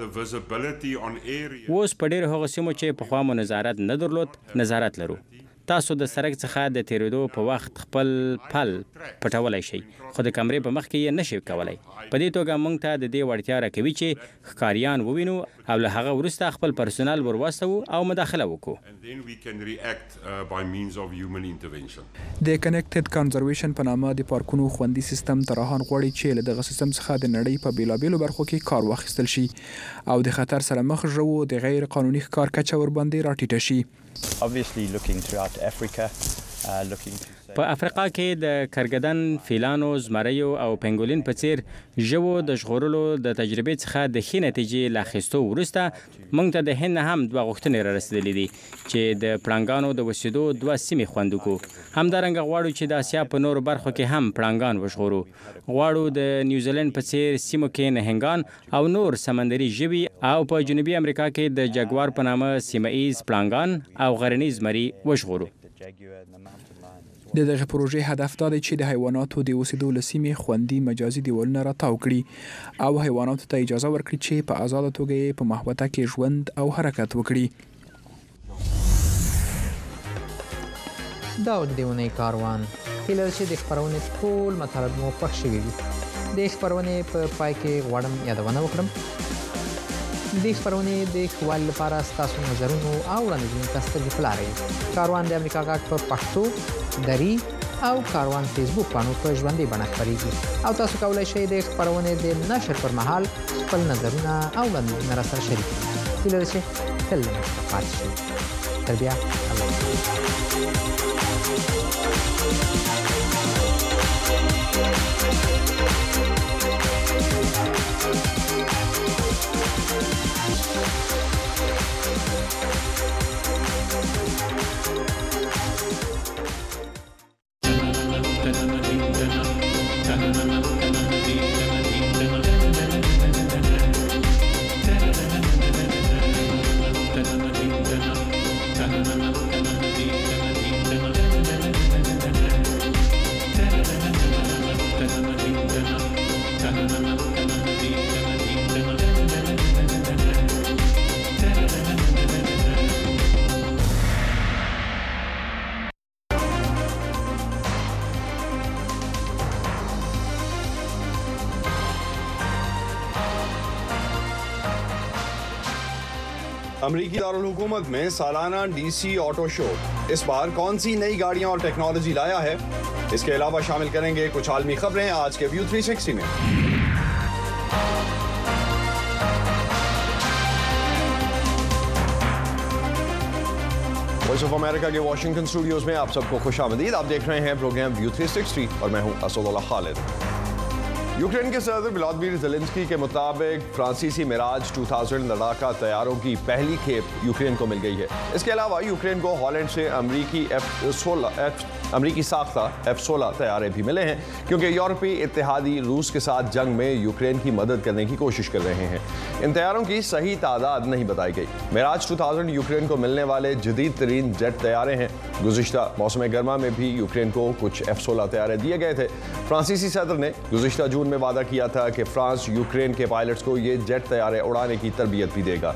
اوس په ډېرو هغو سیمو چې پخوا مو نظارت نه درلود نظارت لرو. تاسو د سړک څخه د تیریدو په وخت خپل پل پټولی شئ خو د کمرې په مخ کې یې نشئ کولی. په دې توګه موږ ته د دې وړتیا راکوي چې ښکاریان ووینو او له هغه وروسته خپل پرسونل ور واستوو او مداخله وکړو. د کنیکټډ کنزرویشن په نامه د پارکونو خوندي سیستم تراهان غواړي چې له دغه سیستم څخه د نړۍ په بیلابیلو برخو کې کار واخیستل شي او د خطر سره مخ ژوو د غیر قانوني ښکار کچه ورباندې راټیټه شي. Obviously looking throughout Africa, uh, looking to په افریقا کې د کارګردان، فیلانو، زمریو او پنګولین په څیر ژوو د ژغورلو د تجربې څخه د ښې نتیجې له اخیستو وروسته موږ ته د هند نه هم دوه غوښتنې را رسېدلې دي چې د پړانګانو د وسیدو دوه سیمې خوندي کړو. همدارنګه غواړو چې د اسیا په نورو برخو کې هم پړانګان وژغورو. غواړو د نیوزیلند په څیر سیمو کې نهنګان او نور سمندري ژوي او په جنوبي امریکا کې د جګوار په نامه سیمه ایز پړانګان او غرنیز زمري وژغورو. د دغه پروژې هدف دا دی چې د حیواناتو د اوسېدو له سیمې خوندي مجازي دیوالونه راتاو کړي او حیواناتو ته اجازه ورکړي چې په آزاده توګه یې په محوطه کې ژوند او حرکت وکړي. دا د دې اونۍ کاروان هیله ده چې د خپرونې ټول مطالب مو خوښ شوي وي. د خپرونې په پای کې غواړم یادونه وکړم د خپرونې د ښه والي لپاره ستاسو نظرونو او وړاندیزونو ته سترګې په لاره یو. کاروان د امریکا غږ په پښتو، دري او کاروان فیسبوک پاڼو په ژوندۍ بڼه خپریږي او تاسو کولی شئ د خپرونې د نشر پر مهال خپل نظرونه او وړاندیزونه راسره شریک کړئ. هیله ده چې تل له موږ سره پاتې شئ. تر بیا الله अमरीकी दारुल हुकूमत में सालाना DC auto show इस बार कौन सी नई गाड़ियां और टेक्नोलॉजी लाया है, इसके अलावा शामिल करेंगे कुछ आलमी खबरें आज के व्यू थ्री सिक्सटी में। वॉइस ऑफ अमेरिका के वाशिंगटन स्टूडियोज में आप सबको खुशामदीद। आप देख रहे हैं प्रोग्राम व्यू थ्री सिक्सटी और मैं हूं असदुल्लाह खालिद। यूक्रेन के सदर व्लादिमीर ज़ेलेंस्की के मुताबिक फ्रांसीसी मिराज दो हज़ार लड़ाका तैयारों की पहली खेप यूक्रेन को मिल गई है। इसके अलावा यूक्रेन को हॉलैंड से अमरीकी एफ सोलह एफ अमरीकी साख्ता एफ सोलह तैयारे भी मिले हैं, क्योंकि यूरोपीय इत्तेहादी रूस के साथ जंग में यूक्रेन की मदद करने की कोशिश कर रहे हैं। इन तैयारों की सही तादाद नहीं बताई गई। मिराज दो हज़ार यूक्रेन को मिलने वाले जदीद तरीन जेट तैयारे हैं। गुज़िश्ता मौसम गर्मा में भी यूक्रेन को कुछ एफ सोलह तैयारे दिए गए थे। फ्रांसीसी सदर ने गुज़िश्ता जून में वादा किया था कि फ्रांस यूक्रेन के पायलट्स को ये जेट तैयारे उड़ाने की तरबियत भी देगा।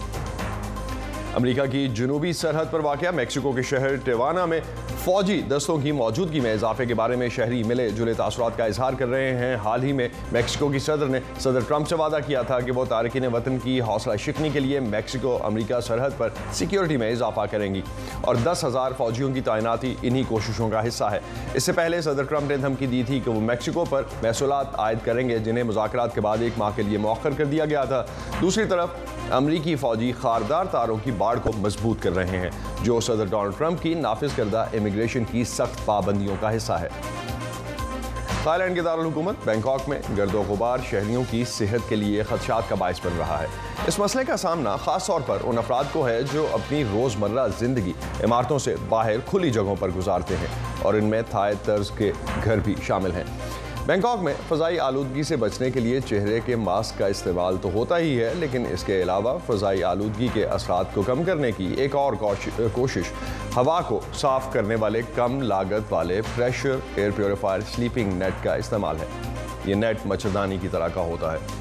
अमेरिका की जनूबी सरहद पर वाक़या मेक्सिको के शहर टिवाना में फौजी दस्तों की मौजूदगी में इजाफे के बारे में शहरी मिले जुले तासुरात का इजहार कर रहे हैं। हाल ही में मेक्सिको की सदर ने सदर ट्रंप से वादा किया था कि वो तारकीन वतन की हौसला शिकनी के लिए मेक्सिको अमेरिका सरहद पर सिक्योरिटी में इजाफा करेंगी और दस हज़ार फौजियों की तैनाती इन्हीं कोशिशों का हिस्सा है। इससे पहले सदर ट्रंप ने धमकी दी थी कि वो मेक्सिको पर महसूलात आयद करेंगे, जिन्हें मुज़ाकरात के बाद एक माह के लिए मौखर कर दिया गया था। दूसरी तरफ अमरीकी फौजी खारदार तारों की बाड़ को मजबूत कर रहे हैं, जो सदर डोनाल्ड ट्रंप की नाफिज करदा इमिग्रेशन की सख्त पाबंदियों का हिस्सा है। थाईलैंड के दारुल हुकूमत बैंकॉक में गर्दो गुबार शहरियों की सेहत के लिए खदशात का बायस बन रहा है। इस मसले का सामना खास तौर पर उन अफराद को है जो अपनी रोज़मर्रा जिंदगी इमारतों से बाहर खुली जगहों पर गुजारते हैं, और इनमें थाई तर्ज के घर भी शामिल हैं। बैंकॉक में फ़ज़ाई आलूदगी से बचने के लिए चेहरे के मास्क का इस्तेमाल तो होता ही है, लेकिन इसके अलावा फ़ज़ाई आलूदगी के असरात को कम करने की एक और कोशिश हवा को साफ़ करने वाले कम लागत वाले pressure air purifier sleeping net का इस्तेमाल है। ये नेट मच्छरदानी की तरह का होता है।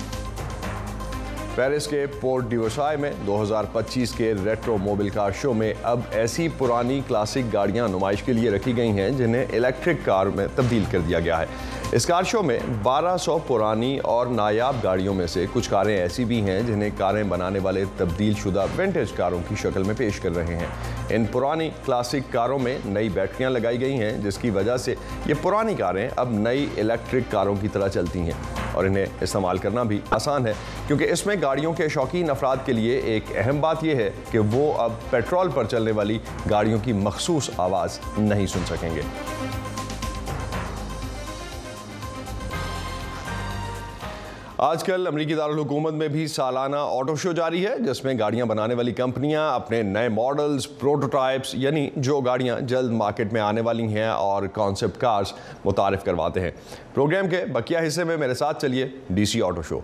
पेरिस के पोर्ट डिवर्साई में दो हज़ार पच्चीस के रेट्रो मोबिल कार शो में अब ऐसी पुरानी क्लासिक गाड़ियां नुमाइश के लिए रखी गई हैं जिन्हें इलेक्ट्रिक कार में तब्दील कर दिया गया है। इस कार शो में बारह सौ पुरानी और नायाब गाड़ियों में से कुछ कारें ऐसी भी हैं जिन्हें कारें बनाने वाले तब्दील शुदा विंटेज कारों की शक्ल में पेश कर रहे हैं। इन पुरानी क्लासिक कारों में नई बैटरियां लगाई गई हैं, जिसकी वजह से ये पुरानी कारें अब नई इलेक्ट्रिक कारों की तरह चलती हैं, और इन्हें इस्तेमाल करना भी आसान है, क्योंकि इसमें गाड़ियों के शौकीन अफराद के लिए एक अहम बात यह है कि वो अब पेट्रोल पर चलने वाली गाड़ियों की मखसूस आवाज़ नहीं सुन सकेंगे। आजकल अमरीकी दारुल हुकूमत में भी सालाना ऑटो शो जारी है, जिसमें गाड़ियां बनाने वाली कंपनियां अपने नए मॉडल्स, प्रोटोटाइप्स यानी जो गाड़ियां जल्द मार्केट में आने वाली हैं और कॉन्सेप्ट कार्स मुतारिफ करवाते हैं। प्रोग्राम के बकिया हिस्से में मेरे साथ चलिए DC auto show.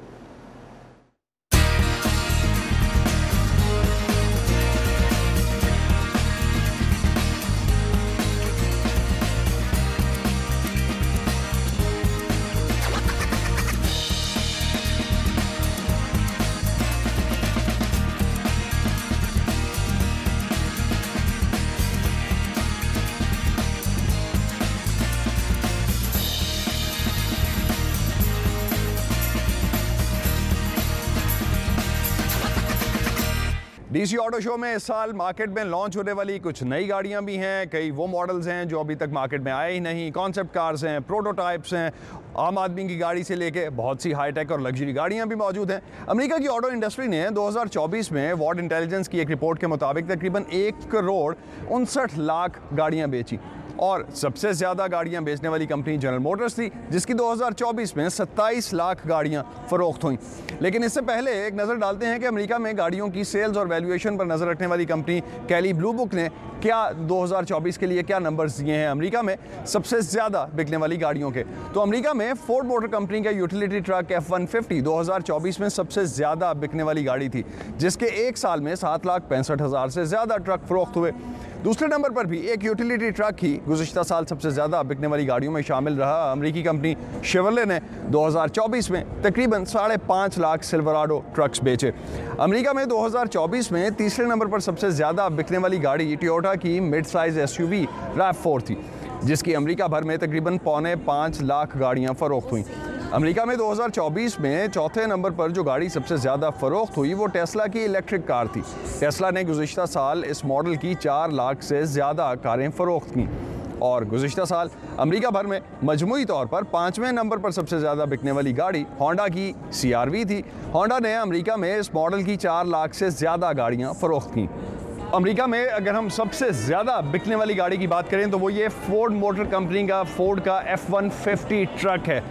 DC auto show में इस साल मार्केट में लॉन्च होने वाली कुछ नई गाड़ियां भी हैं। कई वो मॉडल्स हैं जो अभी तक मार्केट में आए ही नहीं, कॉन्सेप्ट कार्स हैं, प्रोटोटाइप्स हैं, आम आदमी की गाड़ी से लेके बहुत सी हाईटेक और लग्जरी गाड़ियां भी मौजूद हैं। अमेरिका की ऑटो इंडस्ट्री ने दो हज़ार चौबीस में वॉर्ड इंटेलिजेंस की एक रिपोर्ट के मुताबिक तकरीबन एक करोड़ उनसठ लाख गाड़ियां बेची, और सबसे ज़्यादा गाड़ियां बेचने वाली कंपनी जनरल मोटर्स थी, जिसकी दो हज़ार चौबीस में सत्ताईस लाख गाड़ियां फरोख्त हुई। लेकिन इससे पहले एक नज़र डालते हैं कि अमेरिका में गाड़ियों की सेल्स और वैल्यूएशन पर नज़र रखने वाली कंपनी कैली ब्लू बुक ने क्या दो हज़ार चौबीस के लिए क्या नंबर्स दिए हैं अमेरिका में सबसे ज़्यादा बिकने वाली गाड़ियों के। तो अमेरिका में फोर्ड मोटर कंपनी का utility truck F one fifty दो हज़ार चौबीस में सबसे ज़्यादा बिकने वाली गाड़ी थी, जिसके एक साल में सात लाख पैंसठ हज़ार से ज़्यादा ट्रक फरोख्त हुए। दूसरे नंबर पर भी एक यूटिलिटी ट्रक ही गुज़िश्ता साल सबसे ज़्यादा बिकने वाली गाड़ियों में शामिल रहा। अमेरिकी कंपनी शेवरले ने दो हज़ार चौबीस में तकरीबन साढ़े पाँच लाख सिल्वराडो ट्रक्स बेचे। अमेरिका में दो हज़ार चौबीस में तीसरे नंबर पर सबसे ज़्यादा बिकने वाली गाड़ी टोयोटा की mid size SUV RAV four थी, जिसकी अमेरिका भर में तकरीबन पौने पाँच लाख गाड़ियाँ फरोख्त हुई। अमेरिका में दो हज़ार चौबीस में चौथे नंबर पर जो गाड़ी सबसे ज़्यादा फ़रोख्त हुई वो टेस्ला की इलेक्ट्रिक कार थी। टेस्ला ने गुज़िश्ता साल इस मॉडल की चार लाख से ज़्यादा कारें फ़रोख्त की और गुज़िश्ता साल अमेरिका भर में मजमूई तौर पर पाँचवें नंबर पर सबसे ज़्यादा बिकने वाली गाड़ी होंडा की सी आर वी थी। होंडा ने अमेरिका में इस मॉडल की चार लाख से ज़्यादा गाड़ियाँ फ़रोख्त की। अमेरिका में अगर हम सबसे ज़्यादा बिकने वाली गाड़ी की बात करें तो वो ये फोर्ड मोटर कंपनी का फोर्ड का एफ वन फिफ्टी ट्रक है।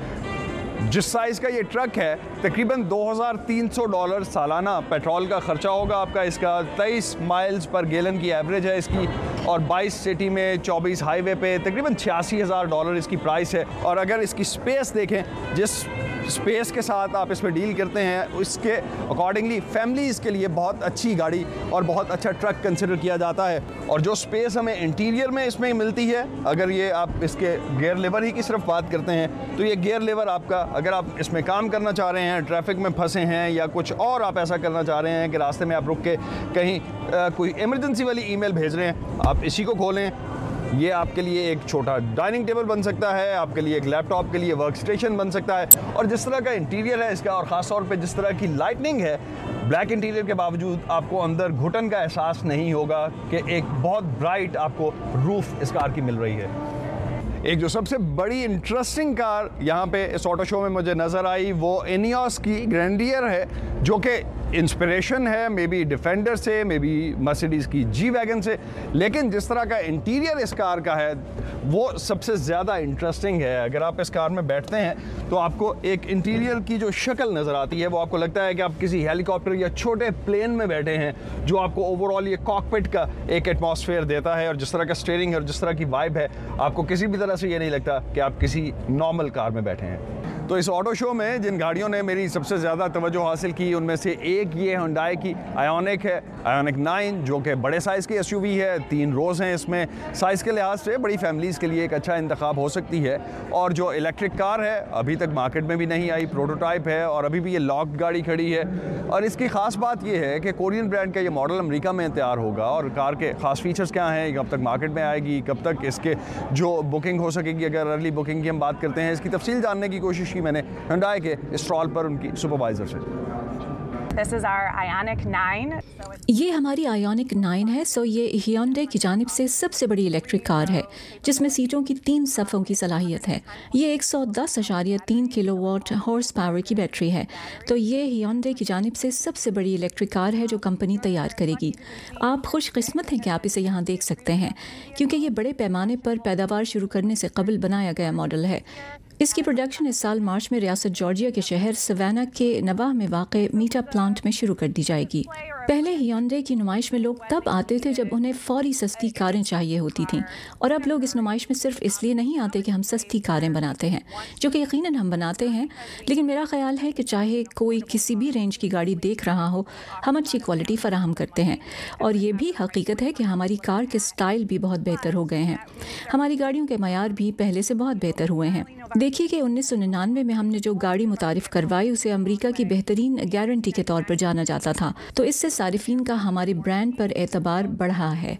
जिस साइज़ का ये ट्रक है तकरीबन दो हज़ार तीन सौ डॉलर सालाना पेट्रोल का ख़र्चा होगा आपका। इसका तेईस माइल्स पर गैलन की एवरेज है इसकी और बाईस सिटी में चौबीस हाईवे पे तकरीबन छियासी हज़ार डॉलर इसकी प्राइस है। और अगर इसकी स्पेस देखें, जिस स्पेस के साथ आप इसमें डील करते हैं उसके अकॉर्डिंगली फैमिलीज़ के लिए बहुत अच्छी गाड़ी और बहुत अच्छा ट्रक कंसिडर किया जाता है। और जो स्पेस हमें इंटीरियर में इसमें मिलती है, अगर ये आप इसके गेयर लेवर ही की सिर्फ बात करते हैं तो ये गेयर लेवर आपका, अगर आप इसमें काम करना चाह रहे हैं, ट्रैफिक में फंसे हैं या कुछ और आप ऐसा करना चाह रहे हैं कि रास्ते में आप रुक के कहीं आ, कोई इमरजेंसी वाली ईमेल भेज रहे हैं, आप इसी को खोलें। ये आपके लिए एक छोटा डाइनिंग टेबल बन सकता है, आपके लिए एक लैपटॉप के लिए वर्क स्टेशन बन सकता है। और जिस तरह का इंटीरियर है इसका और ख़ास तौर पे जिस तरह की लाइटनिंग है, ब्लैक इंटीरियर के बावजूद आपको अंदर घुटन का एहसास नहीं होगा कि एक बहुत ब्राइट आपको रूफ इस कार की मिल रही है। एक जो सबसे बड़ी इंटरेस्टिंग कार यहाँ पे इस ऑटो शो में मुझे नज़र आई वो इनियोस की ग्रैंडियर है, जो कि इंस्पिरेशन है मे बी डिफेंडर से, मे बी मर्सिडीज़ की जी वैगन से, लेकिन जिस तरह का इंटीरियर इस कार का है वो सबसे ज़्यादा इंटरेस्टिंग है। अगर आप इस कार में बैठते हैं तो आपको एक इंटीरियर की जो शक्ल नज़र आती है वो आपको लगता है कि आप किसी हेलीकॉप्टर या छोटे प्लेन में बैठे हैं, जो आपको ओवरऑल ये कॉकपिट का एक एटमॉस्फेयर देता है। और जिस तरह का स्टीयरिंग है और जिस तरह की वाइब है, आपको किसी भी तरह से ये नहीं लगता कि आप किसी नॉर्मल कार में बैठे हैं। तो इस ऑटो शो में जिन गाड़ियों ने मेरी सबसे ज़्यादा तवज्जो हासिल की उनमें से एक ये हुंडई की आयोनिक है, आयोनिक नाइन, जो कि बड़े साइज़ की एसयूवी है। तीन रोज़ हैं इसमें, साइज़ के लिहाज से बड़ी फैमिलीज़ के लिए एक अच्छा इंतखाब हो सकती है। और जो इलेक्ट्रिक कार है अभी तक मार्केट में भी नहीं आई, प्रोटोटाइप है और अभी भी ये लॉक्ड गाड़ी खड़ी है। और इसकी ख़ास बात ये है कि कोरियन ब्रांड का ये मॉडल अमेरिका में तैयार होगा। और कार के ख़ास फीचर्स क्या हैं, कब तक मार्केट में आएगी, कब तक इसके जो बुकिंग हो सकेगी, अगर अर्ली बुकिंग की हम बात करते हैं, इसकी तफसील जानने की कोशिश की मैंने हुंडई के स्टॉल पर उनकी सुपरवाइजर से। This is our Ioniq nine. ये हमारी आयोनिक नाइन है। सो ये Hyundai की जानिब से सबसे बड़ी इलेक्ट्रिक कार है जिसमें सीटों की तीन सफ़ों की सलाहियत है। ये एक सौ दस अशारिया तीन किलोवाट हॉर्स पावर की बैटरी है। तो ये Hyundai की जानिब से सबसे बड़ी इलेक्ट्रिक कार है जो कंपनी तैयार करेगी। आप खुशकिस्मत हैं कि आप इसे यहाँ देख सकते हैं, क्योंकि ये बड़े पैमाने पर पैदावार शुरू करने से कबल बनाया गया मॉडल है। इसकी प्रोडक्शन इस साल मार्च में रियासत जॉर्जिया के शहर सवाना के नवाह में वाक़े मीटा प्लांट में शुरू कर दी जाएगी। पहले Hyundai की नुमाइश में लोग तब आते थे जब उन्हें फौरी सस्ती कारें चाहिए होती थीं, और अब लोग इस नुमाइश में सिर्फ इसलिए नहीं आते कि हम सस्ती कारें बनाते हैं, जो कि यकीनन हम बनाते हैं। लेकिन मेरा ख्याल है कि चाहे कोई किसी भी रेंज की गाड़ी देख रहा हो, हम अच्छी क्वालिटी फराहम करते हैं। और ये भी हकीकत है कि हमारी कार के स्टाइल भी बहुत बेहतर हो गए हैं। हमारी गाड़ियों के मयार भी पहले से बहुत बेहतर हुए हैं। देखिए कि उन्नीस सौ निन्यानवे में हमने जो गाड़ी मुतारिफ करवाई उसे अमेरिका की बेहतरीन गारंटी के तौर पर जाना जाता था। तो इससे सारिफीन का हमारे ब्रांड पर एतबार बढ़ा है।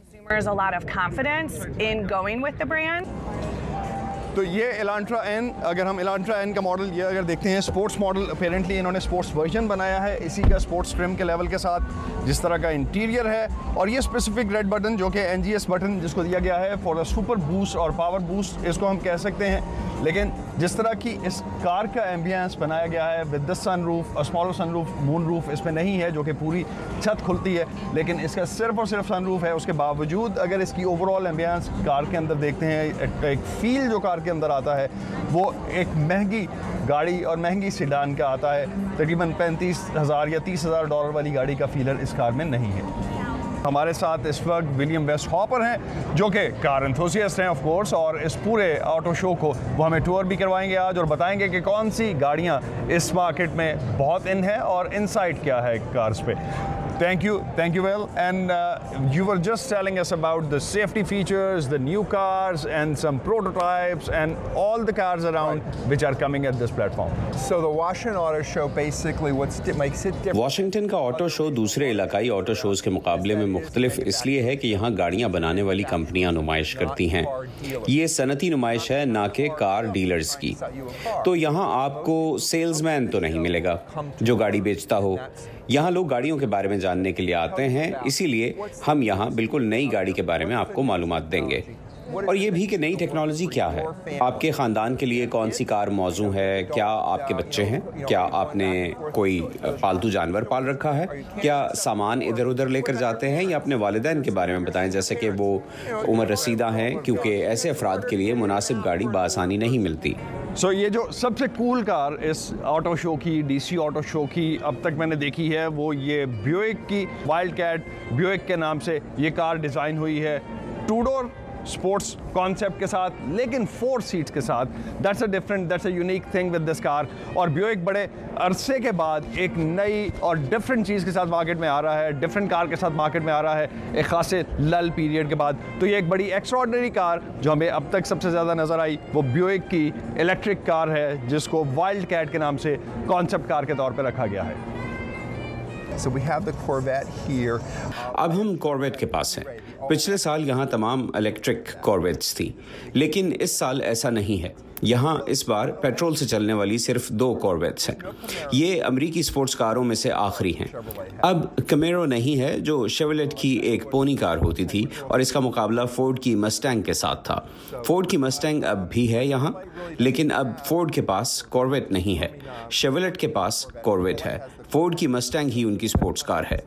तो ये एलांट्रा एन, अगर हम एलांट्रा एन का मॉडल ये अगर देखते हैं, स्पोर्ट्स मॉडल अपेरेंटली इन्होंने स्पोर्ट्स वर्जन बनाया है इसी का स्पोर्ट्स ट्रिम के लेवल के साथ, जिस तरह का इंटीरियर है। और ये स्पेसिफिक रेड बटन जो कि एन जी एस बटन जिसको दिया गया है फॉर द सुपर बूस्ट और पावर बूस्ट, इसको हम कह सकते हैं। लेकिन जिस तरह की इस कार का एम्बियंस बनाया गया है विद द सन रूफ और smaller sun roof, moon roof इसमें नहीं है जो कि पूरी छत खुलती है, लेकिन इसका सिर्फ और सिर्फ सन रूफ है। उसके बावजूद अगर इसकी ओवरऑल एम्बियंस कार के अंदर देखते हैं, एक, एक फील जो कार के अंदर आता है वो एक महंगी गाड़ी और महंगी सिडान का आता है। तकरीबन पैंतीस हज़ार या तीस हज़ार डॉलर वाली गाड़ी का फीलर इस कार में नहीं है। हमारे साथ इस वक्त विलियम वेस्ट हॉपर हैं जो कि कार एंथुसियास्ट हैं ऑफ कोर्स, और इस पूरे ऑटो शो को वो हमें टूर भी करवाएंगे आज और बताएंगे कि कौन सी गाड़ियां इस मार्केट में बहुत इन है और इनसाइट क्या है कार्स पे। Thank you, thank you, Will. And uh, you were just telling us about the safety features, the new cars, and some prototypes, and all the cars around right. which are coming at this platform. So the Washington Auto Show basically what makes it different. Washington का auto show दूसरे इलाकाई auto shows के मुकाबले में मुख्तलिफ इसलिए है कि यहाँ गाड़ियाँ बनाने वाली कंपनियाँ नुमाइश करती हैं। ये सनती नुमाइश है, ना कि कार डीलर्स की। तो यहाँ आपको सेल्समैन तो नहीं मिलेगा जो गाड़ी बेचता हो। यहाँ लोग गाड़ियों के बारे में जानने के लिए आते हैं, इसीलिए हम यहाँ बिल्कुल नई गाड़ी के बारे में आपको मालूमात देंगे। और ये भी कि नई टेक्नोलॉजी क्या है, आपके ख़ानदान के लिए कौन सी कार मौजू है, क्या आपके बच्चे हैं, क्या आपने कोई पालतू जानवर पाल रखा है, क्या सामान इधर उधर लेकर जाते हैं, या अपने वालिदैन के बारे में बताएं, जैसे कि वो उम्र रसीदा हैं, क्योंकि ऐसे अफराद के लिए मुनासिब गाड़ी बआसानी नहीं मिलती। सो so, ये जो सबसे कूल कार इस ऑटो शो की, डीसी ऑटो शो की अब तक मैंने देखी है, वो ये ब्यूइक की वाइल्ड कैट ब्यूइक के नाम से ये कार डिज़ाइन हुई है, टू डोर स्पोर्ट्स कॉन्सेप्ट के साथ, लेकिन फोर सीट्स के साथ। That's a different that's a unique thing with this car. और ब्यूइक बड़े अरसे के बाद एक नई और डिफरेंट चीज़ के साथ मार्केट में आ रहा है, डिफरेंट कार के साथ मार्केट में आ रहा है एक खासे लल पीरियड के बाद। तो ये एक बड़ी एक्स्ट्राऑर्डिनरी कार जो हमें अब तक सबसे ज़्यादा नज़र आई वो ब्यूइक की इलेक्ट्रिक कार है, जिसको वाइल्ड कैट के नाम से कॉन्सेप्ट कार के तौर पर रखा गया है। So we have the Corvette here. अब हम कॉर्वेट के पास हैं। पिछले साल यहाँ तमाम इलेक्ट्रिक कॉर्वेट्स थी, लेकिन इस साल ऐसा नहीं है। यहाँ इस बार पेट्रोल से चलने वाली सिर्फ दो कॉर्वेट्स हैं। ये अमेरिकी स्पोर्ट्स कारों में से आखिरी हैं। अब कैमेरो नहीं है, जो शेवलेट की एक पोनी कार होती थी, और इसका मुकाबला फोर्ड की मस्टैंग के साथ था। फोर्ड की मस्टैंग अब भी है यहाँ, लेकिन अब फोर्ड के पास कॉर्वेट नहीं है, शेवलेट के पास कॉर्वेट है। फोर्ड की मस्टैंग ही उनकी स्पोर्ट्स कार है।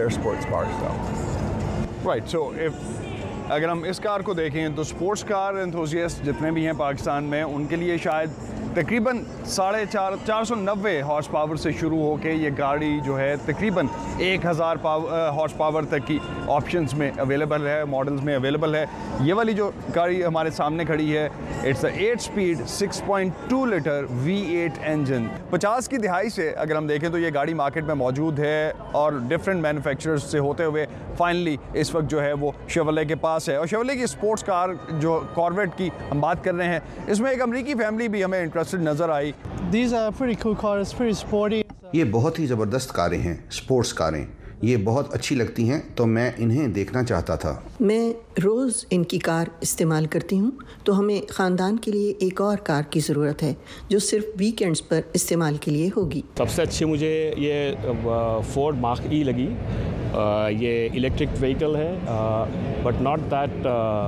राइट, सो इफ अगर हम इस कार को देखें तो स्पोर्ट्स कार एंथुसियास्ट जितने भी हैं पाकिस्तान में, उनके लिए शायद तकरीबन साढ़े चार चार सौ नब्बे हॉर्स पावर से शुरू होके ये गाड़ी जो है तकरीबन एक हज़ार हॉर्स पावर तक की ऑप्शंस में अवेलेबल है, मॉडल्स में अवेलेबल है। ये वाली जो गाड़ी हमारे सामने खड़ी है, it's eight speed six point two litre V eight engine. पचास की दिहाई से अगर हम देखें तो ये गाड़ी मार्केट में मौजूद है, और डिफरेंट मैन्युफैक्चरर्स से होते हुए फाइनली इस वक्त जो है वो शेवरले के पास है। और शेवरले की स्पोर्ट्स कार जो कॉर्वेट की हम बात कर रहे हैं, इसमें एक अमेरिकी फैमिली भी हमें इंटरेस्टेड नजर आई। These are pretty cool cars, pretty sporty. ये बहुत ही ज़बरदस्त कारें हैं, स्पोर्ट्स कारें। ये बहुत अच्छी लगती हैं, तो मैं इन्हें देखना चाहता था। मैं रोज़ इनकी कार इस्तेमाल करती हूँ, तो हमें ख़ानदान के लिए एक और कार की ज़रूरत है जो सिर्फ वीकेंड्स पर इस्तेमाल के लिए होगी। सबसे अच्छी मुझे ये फोर्ड मार्क ई लगी। ये इलेक्ट्रिक व्हीकल है, but not that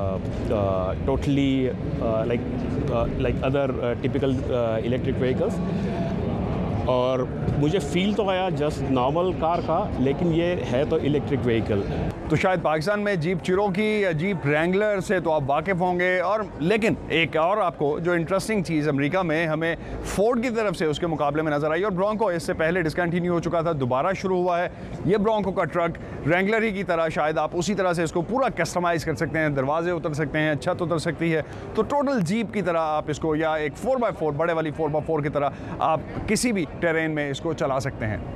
totally like like other typical electric vehicles. और मुझे फील तो आया जस्ट नॉर्मल कार का, लेकिन ये है तो इलेक्ट्रिक व्हीकल। तो शायद पाकिस्तान में जीप चिरोकी या जीप रैंगलर से तो आप वाकिफ़ होंगे, और लेकिन एक और आपको जो इंटरेस्टिंग चीज़ अमेरिका में हमें फोर्ड की तरफ से उसके मुकाबले में नज़र आई, और ब्रोंको इससे पहले डिसकंटिन्यू हो चुका था, दोबारा शुरू हुआ है। ये ब्रोंको का ट्रक रैंगलर ही की तरह, शायद आप उसी तरह से इसको पूरा कस्टमाइज़ कर सकते हैं, दरवाजे उतर सकते हैं, छत उतर सकती है, तो टोटल जीप की तरह आप इसको, या एक फोर बाई फोर बड़े वाली फोर बाई फोर की तरह आप किसी भी टेरेन में इसको चला सकते हैं।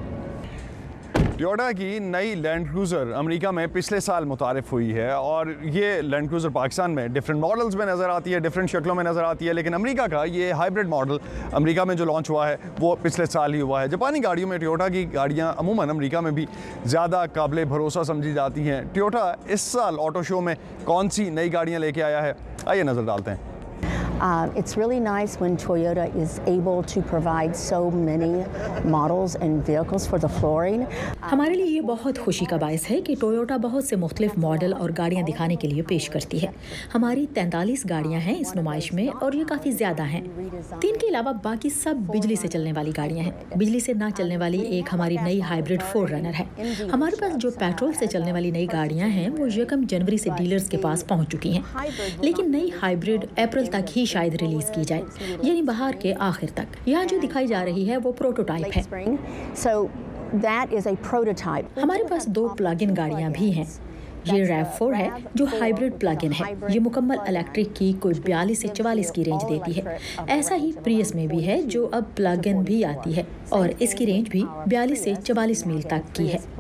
टोयोटा की नई लैंड क्रूज़र अमेरिका में पिछले साल मुतारिफ हुई है, और ये लैंड क्रूज़र पाकिस्तान में डिफरेंट मॉडल्स में नज़र आती है, डिफरेंट शक्लों में नज़र आती है, लेकिन अमेरिका का ये हाइब्रिड मॉडल अमेरिका में जो लॉन्च हुआ है वो पिछले साल ही हुआ है। जापानी गाड़ियों में टोयोटा की गाड़ियाँ अमूमन अमेरिका में भी ज़्यादा काबिल भरोसा समझी जाती हैं। टोयोटा इस साल ऑटो शो में कौन सी नई गाड़ियाँ लेके आया है, आइए नज़र डालते हैं। Uh, it's really nice when Toyota is able to provide so many models and vehicles for the flooring. हमारे लिए ये बहुत खुशी का बायस है कि टोयोटा बहुत से मुख्तलिफ मॉडल और गाड़ियाँ दिखाने के लिए पेश करती है। हमारी तैंतालीस गाड़ियाँ हैं इस नुमाइश में, और ये काफ़ी ज़्यादा हैं। तीन के अलावा बाकी सब बिजली से चलने वाली गाड़ियाँ हैं। बिजली से ना चलने वाली एक हमारी नई हाइब्रिड फोर रनर है। हमारे पास जो पेट्रोल से चलने वाली नई गाड़ियाँ हैं वो यकम जनवरी से डीलर्स के पास पहुँच चुकी हैं, लेकिन नई हाइब्रिड अप्रैल तक ही शायद रिलीज की जाए, यानी बाहर के आखिर तक। यहाँ जो दिखाई जा रही है वो प्रोटोटाइप है। So that is a prototype. हमारे पास दो प्लग इन गाड़ियाँ भी हैं। ये रैव फोर है जो हाइब्रिड प्लग इन है। ये मुकम्मल इलेक्ट्रिक की कोई बयालीस से चवालीस की रेंज देती है। ऐसा ही प्रियस में भी है जो अब प्लग इन भी आती है और इसकी रेंज भी बयालीस से चवालीस मील तक की है।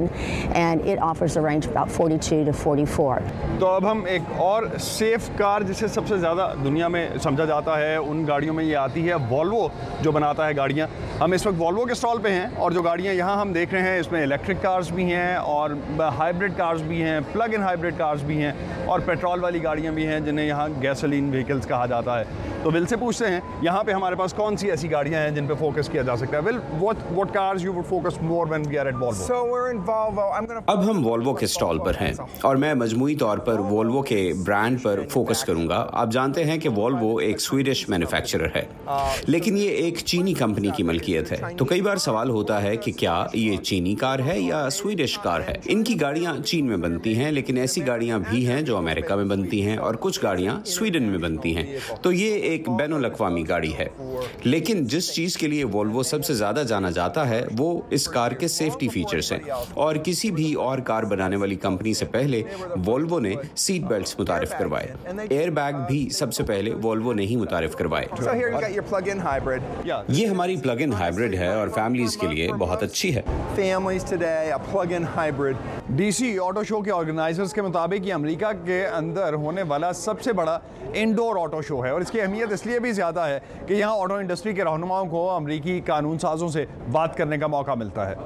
तो अब हम एक और सेफ कार जिसे सबसे ज़्यादा दुनिया में समझा जाता है उन गाड़ियों में ये आती है वॉल्वो, जो बनाता है गाड़ियाँ। हम इस वक्त वॉल्वो के स्टॉल पे हैं और जो गाड़ियाँ यहाँ हम देख रहे हैं इसमें इलेक्ट्रिक कार्स भी हैं और हाइब्रिड कार्स भी हैं, प्लग इन हाइब्रिड कार्स भी हैं और पेट्रोल वाली गाड़ियाँ भी हैं जिन्हें यहाँ गैसोलीन व्हीकल्स कहा जाता है। तो विल से पूछते हैं यहाँ पे हमारे पास कौन सी ऐसी गाड़ियाँ हैं जिन पे फोकस किया जा सकता है। Well, what what cars you would focus more when we are at Volvo? So we're in Volvo. I'm gonna अब हम वॉल्वो के स्टॉल पर हैं और मैं मजमूई तौर पर वॉल्वो के ब्रांड पर फोकस करूंगा। आप जानते हैं कि वॉल्वो एक स्वीडिश मैन्युफैक्चरर है, लेकिन ये एक चीनी कंपनी की मलकियत है। तो कई बार सवाल होता है कि क्या ये चीनी कार है या स्वीडिश कार है। इनकी गाड़ियां चीन में बनती हैं, लेकिन ऐसी गाड़ियां भी हैं जो अमेरिका में बनती हैं और कुछ गाड़ियां स्वीडन में बनती हैं। तो ये एक बैनुल-अक़वामी गाड़ी है। लेकिन जिस चीज के लिए वॉल्वो सबसे ज्यादा जाना जाता है वो इस कार के सेफ्टी फीचर्स हैं और किसी भी और कार बनाने वाली कंपनी से पहले वॉल्वो ने सीट बेल्ट्स मुतारिफ करवाए। एयर बैग भी सबसे पहले वॉल्वो ने ही मुतारिफ करवाए। So here you got your plug-in hybrid. ये हमारी प्लग इन हाइब्रिड है और फैमिलीज के लिए बहुत अच्छी है। Families today, a plug-in hybrid. DC auto show के ऑर्गेनाइजर्स के मुताबिक ये अमेरिका के अंदर होने वाला सबसे बड़ा इंडोर ऑटो शो है और इसकी अहमियत इसलिए भी ज़्यादा है कि यहाँ ऑटो इंडस्ट्री के रहनुमाओं को अमेरिकी कानून साजों से बात करने का मौका मिलता है।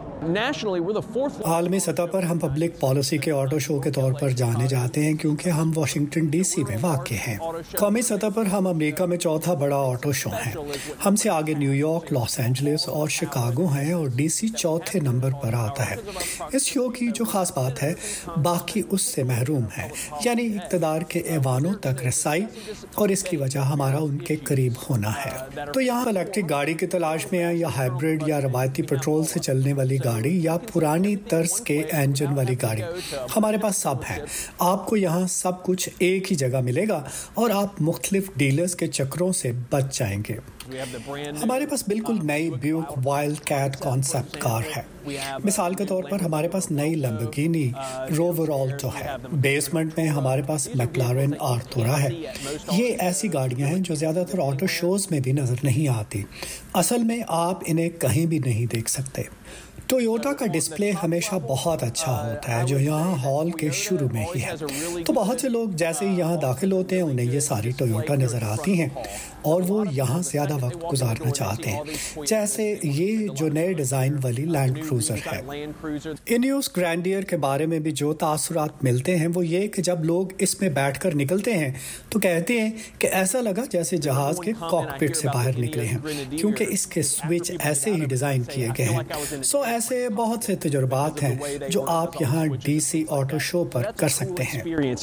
आलमी सतह पर हम पब्लिक पॉलिसी के ऑटो शो के तौर पर जाने जाते हैं क्योंकि हम वाशिंगटन डीसी में वाक़ हैं। कौमी सतह पर हम अमेरिका में चौथा बड़ा ऑटो शो हैं। हमसे आगे न्यूयॉर्क, लॉस एंजलिस और शिकागो हैं और डीसी चौथे नंबर पर आता है। इस शो की जो खास बात है बाकी उससे महरूम है, यानी इक़्तिदार के ऐवानों तक रसाई, और इसकी वजह हमारा उनके करीब होना है। तो यहाँ इलेक्ट्रिक गाड़ी की तलाश में है या हाइब्रिड या रवायती पेट्रोल से चलने वाली गाड़ी या पुरानी तर्ज के इंजन वाली गाड़ी, हमारे पास सब है। आपको यहाँ सब कुछ एक ही जगह मिलेगा और आप मुख्तलिफ डीलर्स के चक्करों से बच जाएंगे। हमारे पास बिल्कुल नई Buick Wildcat concept car है। मिसाल के तौर पर हमारे पास नई लैम्बोर्गिनी रोवर ऑल्टो है। बेसमेंट में हमारे पास मैक्लारेन आर्थुरा है। ये ऐसी गाड़ियां हैं जो ज़्यादातर ऑटो शोज़ में भी नज़र नहीं आती। असल में आप इन्हें कहीं भी नहीं देख सकते। टोयोटा का डिस्प्ले हमेशा बहुत अच्छा होता है जो यहाँ हॉल के शुरू में ही है। तो बहुत से लोग जैसे ही यहाँ दाखिल होते हैं उन्हें ये सारी टोयोटा नज़र आती हैं और वो यहाँ ज़्यादा वक्त गुजारना चाहते हैं, जैसे ये जो नए डिज़ाइन वाली लैंड क्रूज़र है। इनियोस ग्रैंडियर के बारे में भी जो तासुरात मिलते हैं वो ये कि जब लोग इसमें बैठकर निकलते हैं तो कहते हैं कि ऐसा लगा जैसे जहाज़ के कॉकपिट से बाहर निकले हैं, क्योंकि इसके स्विच ऐसे ही डिज़ाइन किए गए हैं। सो ऐसे बहुत से तजुर्बात हैं जो आप यहाँ डीसी ऑटो शो पर कर सकते हैं।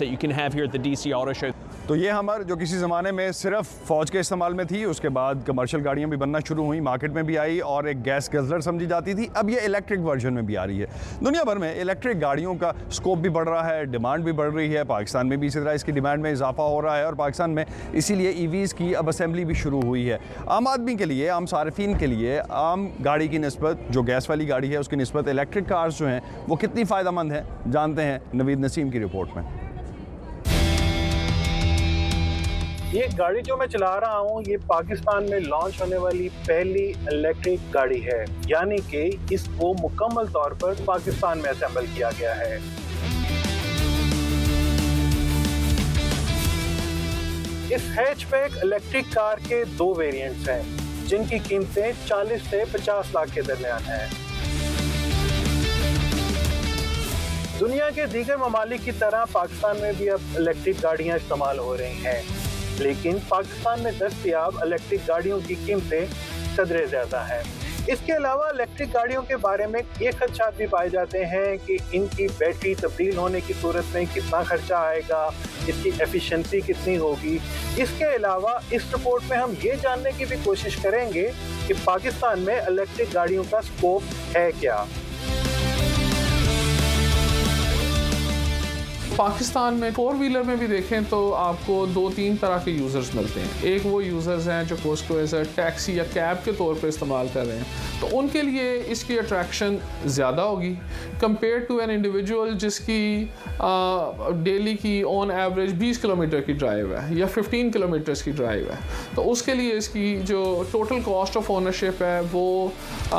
तो ये हमर जो किसी ज़माने में सिर्फ फ़ौज के इस्तेमाल में थी, उसके बाद कमर्शियल गाड़ियाँ भी बनना शुरू हुई, मार्केट में भी आई और एक गैस गज़लर समझी जाती थी। अब ये इलेक्ट्रिक वर्जन में भी आ रही है। दुनिया भर में इलेक्ट्रिक गाड़ियों का स्कोप भी बढ़ रहा है, डिमांड भी बढ़ रही है। पाकिस्तान में भी इसी तरह इसकी डिमांड में इजाफा हो रहा है और पाकिस्तान में इसीलिए ईवीज़ की अब असेंबली भी शुरू हुई है। आम आदमी के लिए, आम सारिफिन के लिए आम गाड़ी की निस्बत जो गैस वाली गाड़ी है उसकी निस्बत इलेक्ट्रिक कार्स जो हैं वो कितनी फ़ायदेमंद हैं, जानते हैं नवीद नसीम की रिपोर्ट में। ये गाड़ी जो मैं चला रहा हूँ ये पाकिस्तान में लॉन्च होने वाली पहली इलेक्ट्रिक गाड़ी है, यानी कि इसको मुकम्मल तौर पर पाकिस्तान में असेंबल किया गया है। इस हैचबैक इलेक्ट्रिक कार के दो वेरिएंट्स हैं जिनकी कीमतें चालीस से पचास लाख के दरमियान हैं। दुनिया के दीगर ममालिक की तरह पाकिस्तान में भी अब इलेक्ट्रिक गाड़ियां इस्तेमाल हो रही हैं, लेकिन पाकिस्तान में दस्तयाब इलेक्ट्रिक गाड़ियों की कीमतें कदरे ज़्यादा हैं। इसके अलावा इलेक्ट्रिक गाड़ियों के बारे में ये खदशात भी पाए जाते हैं कि इनकी बैटरी तब्दील होने की सूरत में कितना खर्चा आएगा, इसकी एफिशिएंसी कितनी होगी। इसके अलावा इस रिपोर्ट में हम ये जानने की भी कोशिश करेंगे कि पाकिस्तान में इलेक्ट्रिक गाड़ियों का स्कोप है क्या। पाकिस्तान में फोर व्हीलर में भी देखें तो आपको दो तीन तरह के यूज़र्स मिलते हैं। एक वो यूज़र्स हैं जो उसको एज अ टैक्सी या कैब के तौर पे इस्तेमाल कर रहे हैं, तो उनके लिए इसकी अट्रैक्शन ज़्यादा होगी कंपेयर टू एन इंडिविजुअल जिसकी डेली की ऑन एवरेज बीस किलोमीटर की ड्राइव है या पंद्रह किलोमीटर्स की ड्राइव है। तो उसके लिए इसकी जो टोटल कॉस्ट ऑफ ओनरशिप है वो आ,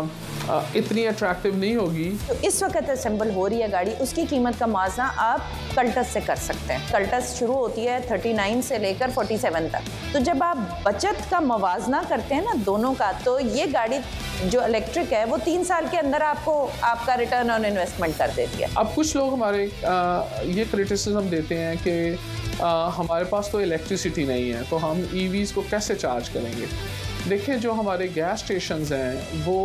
आ, इतनी अट्रैक्टिव नहीं होगी। तो इस वक्त असेंबल हो रही है गाड़ी, उसकी कीमत का मुआवजा आप कल्टस से कर सकते हैं। कल्टस शुरू होती है उनतालीस से लेकर सैंतालीस तक। तो जब आप बचत का मवाजना करते हैं ना दोनों का, तो ये गाड़ी जो इलेक्ट्रिक है वो तीन साल के अंदर आपको आपका रिटर्न ऑन इन्वेस्टमेंट कर देती है। अब कुछ लोग हमारे आ, ये क्रिटिसिज्म देते हैं कि आ, हमारे पास तो इलेक्ट्रिसिटी नहीं है तो हम ईवीज़ को कैसे चार्ज करेंगे। देखिए, जो हमारे गैस स्टेशंस हैं वो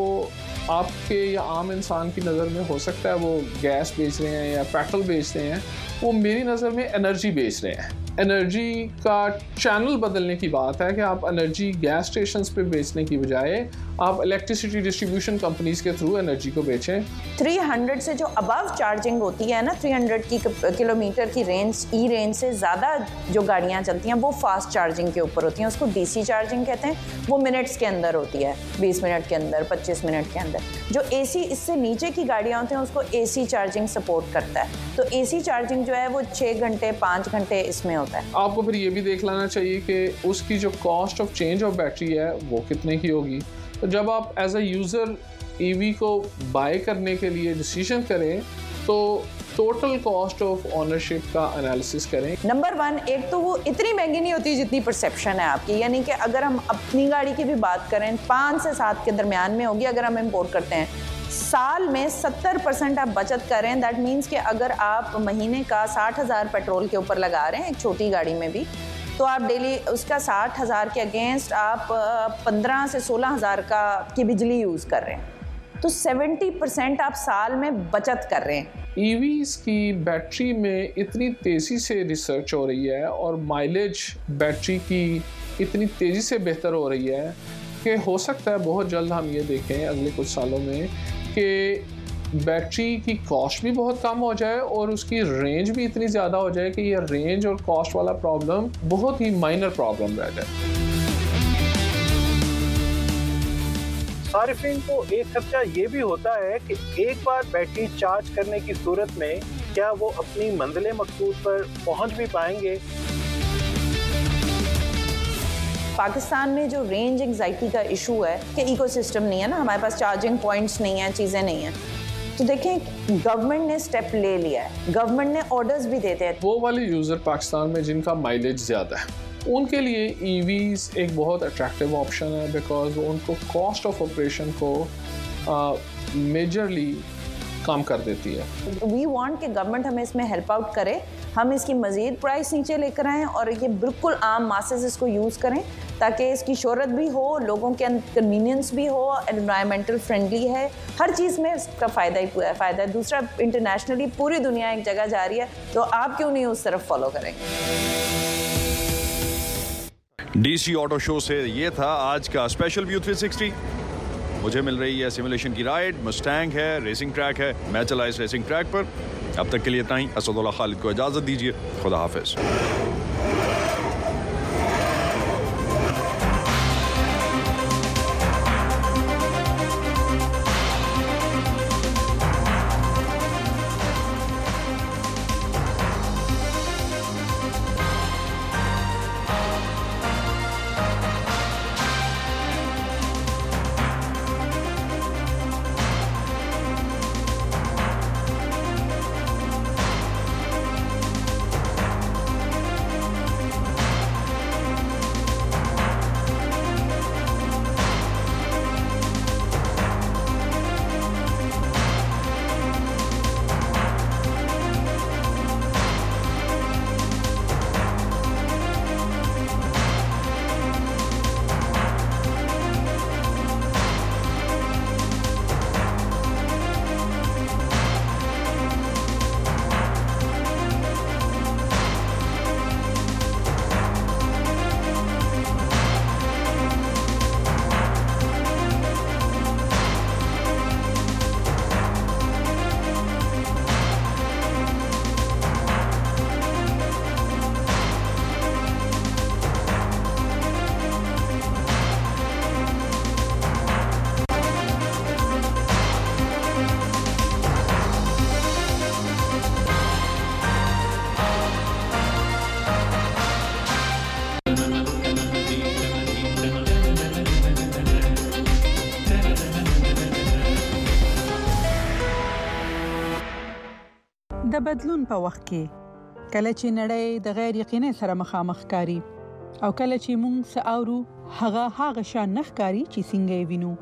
आपके या आम इंसान की नज़र में हो सकता है वो गैस बेच रहे हैं या पेट्रोल बेच रहे हैं, वो मेरी नज़र में एनर्जी बेच रहे हैं। एनर्जी का चैनल बदलने की बात है कि आप एनर्जी गैस स्टेशंस पे बेचने की बजाय आप इलेक्ट्रिसिटी डिस्ट्रीब्यूशन कंपनीज के थ्रू एनर्जी को बेचें। तीन सौ से जो अबव चार्जिंग होती है ना, तीन सौ की किलोमीटर की रेंज ई रेंज से ज़्यादा जो गाड़ियाँ चलती हैं वो फास्ट चार्जिंग के ऊपर होती हैं। उसको डीसी चार्जिंग कहते हैं। वो मिनट्स के अंदर होती है, बीस मिनट के अंदर, पच्चीस मिनट के अंदर। जो एसी इससे नीचे की गाड़ियाँ होती हैं उसको एसी चार्जिंग सपोर्ट करता है। तो एसी चार्जिंग जो है वो छः घंटे पाँच घंटे इसमें होता है। आपको फिर ये भी देख लेना चाहिए कि उसकी जो cost of change of battery है वो कितने की होगी। तो जब आप एज अ यूज़र ईवी को बाय करने के लिए डिसीजन करें तो टोटल कॉस्ट ऑफ ओनरशिप का एनालिसिस करें। नंबर वन, एक तो वो इतनी महंगी नहीं होती जितनी परसेप्शन है आपकी। यानी कि अगर हम अपनी गाड़ी की भी बात करें, पाँच से सात के दरमियान में होगी अगर हम इम्पोर्ट करते हैं। साल में सत्तर परसेंट आप बचत करें, दैट मीन्स कि अगर आप महीने का साठ हज़ार पेट्रोल के ऊपर लगा रहे हैं एक छोटी गाड़ी में भी, तो आप डेली उसका साठ हज़ार के अगेंस्ट आप पंद्रह से सोलह हज़ार का की बिजली यूज़ कर रहे हैं। तो सत्तर परसेंट आप साल में बचत कर रहे हैं। ईवीज़ की बैटरी में इतनी तेज़ी से रिसर्च हो रही है और माइलेज बैटरी की इतनी तेज़ी से बेहतर हो रही है कि हो सकता है बहुत जल्द हम ये देखें अगले कुछ सालों में कि बैटरी की कॉस्ट भी बहुत कम हो जाए और उसकी रेंज भी इतनी ज़्यादा हो जाए कि ये रेंज और कॉस्ट वाला प्रॉब्लम बहुत ही माइनर प्रॉब्लम रह जाए। सारिफिन को एक खर्चा ये भी होता है कि एक बार बैटरी चार्ज करने की सूरत में क्या वो अपनी मंजिल मकसूद पर पहुंच भी पाएंगे। पाकिस्तान में जो रेंज एंग्जाइटी का इशू है कि इकोसिस्टम नहीं है ना, हमारे पास चार्जिंग पॉइंट्स नहीं हैं, चीज़ें नहीं हैं। तो देखें, गवर्नमेंट ने स्टेप ले लिया है, गवर्नमेंट ने ऑर्डर्स भी देते हैं। वो वाले यूज़र पाकिस्तान में जिनका माइलेज ज़्यादा है उनके लिए ईवीज़ एक बहुत अट्रैक्टिव ऑप्शन है, बिकॉज उनको कॉस्ट ऑफ ऑपरेशन को मेजरली कम कर देती है। वी वांट कि गवर्नमेंट हमें इसमें हेल्प आउट करे, हम इसकी मज़ीद प्राइस नीचे लेकर आएँ और ये बिल्कुल आम मासेस इसको यूज़ करें ताकि इसकी शोहरत भी हो, लोगों के कन्वीनियंस भी हो, एनवायरमेंटल फ्रेंडली है, हर चीज़ में इसका फ़ायदा ही फ़ायदा है। दूसरा, इंटरनेशनली पूरी दुनिया एक जगह जा रही है तो आप क्यों नहीं उस तरफ फॉलो करेंगे। डीसी ऑटो शो से ये था आज का स्पेशल व्यू तीन सौ साठ। मुझे मिल रही है सिमुलेशन की राइड, मस्टैंग है, रेसिंग ट्रैक है, मैं चला इस रेसिंग ट्रैक पर। अब तक के लिए इतना ही। असदुल्लाह खालिद को इजाज़त दीजिए। खुदा हाफिज़। د بدلون په وخت کې کله چې نړۍ د غیر یقیني سره مخامخ کاری او کله چې موږ ساورو هغه هغه شان نه ښکاری چې څنګه یې وینو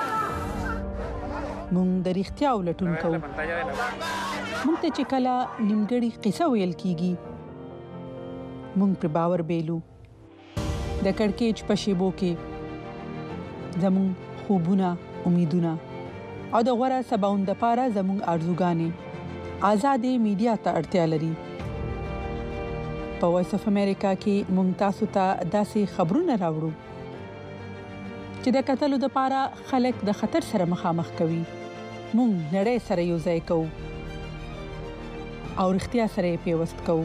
موږ د رښتیا ولټون کوو موږ ته چې کله نیمګړی قصه ویل کیږي موږ پر باور بیلو د کړکېچ په شیبو کې زموږ خوبونه امیدونه او د غوړه سباوند لپاره زموږ ارزوګانې آزادې میډیا ته اړتیا لري په وایس اف امریکا کې موږ تاسو ته داسې خبرونه راوړو چې د قتل لپاره خلک د خطر سره مخامخ کوي موږ نړۍ سره یو ځای کوو او اړتیا سره پیوست کوو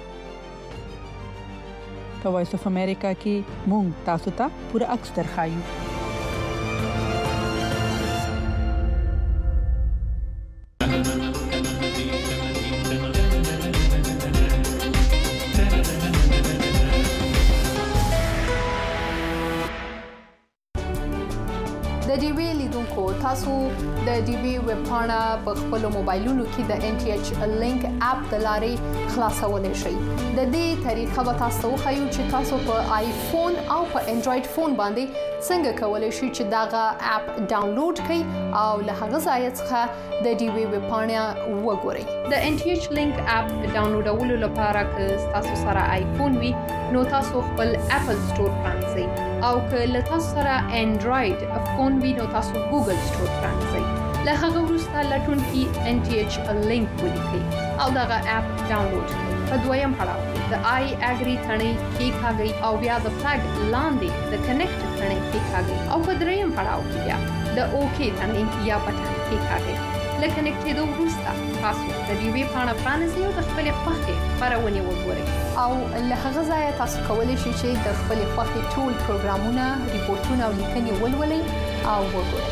په وایس اف امریکا کې موږ تاسو ته پوره عکس درخایو د ډي وی لیدونکو تاسو د ډي وی ویب پاڼه په خپل موبایلونو کې د ان ټي ایچ لینک اپ د لارې خلاصولای شئ د دې طریقه به تاسو خو چې تاسو په آیفون او په انډراید فون باندې څنګه کولای شئ چې داغه اپ ډاونلوډ کړئ او له هغه ځای څخه د ډي وی ویب پاڼه وګورئ د ان ټي ایچ لینک اپ ډاونلوډولو لپاره که تاسو سره آیفون وي نو تاسو خپل اپل سٹور پرانځئ او که له تاسو سره انډراید فون وي نو تاسو ګوګل سٹور پرانځئ له هغه وروسته لټون کې ان ټي ایچ لینک ولیکئ او دغه اپ ډاونلوډ کړئ په دویم پړاو کې د آی اګری ثنې کلیکاږئ او بیا د فلګ لاندې د کنیکټ ثنې کلیکاږئ او په دریم پړاو کې بیا د اوکی ثنې یا بټن کلیکاږئ لکه کنیکټېدو وروسته تاسو د ډي وی پاڼه پرانیزئ او د خپلې خوښې خپرونې وګورئ او له هغه ځایه تاسو کولی شئ چې د خپلې خوښې ټول پروګرامونه ریپورتونه او لیکنې ولولئ او وګورئ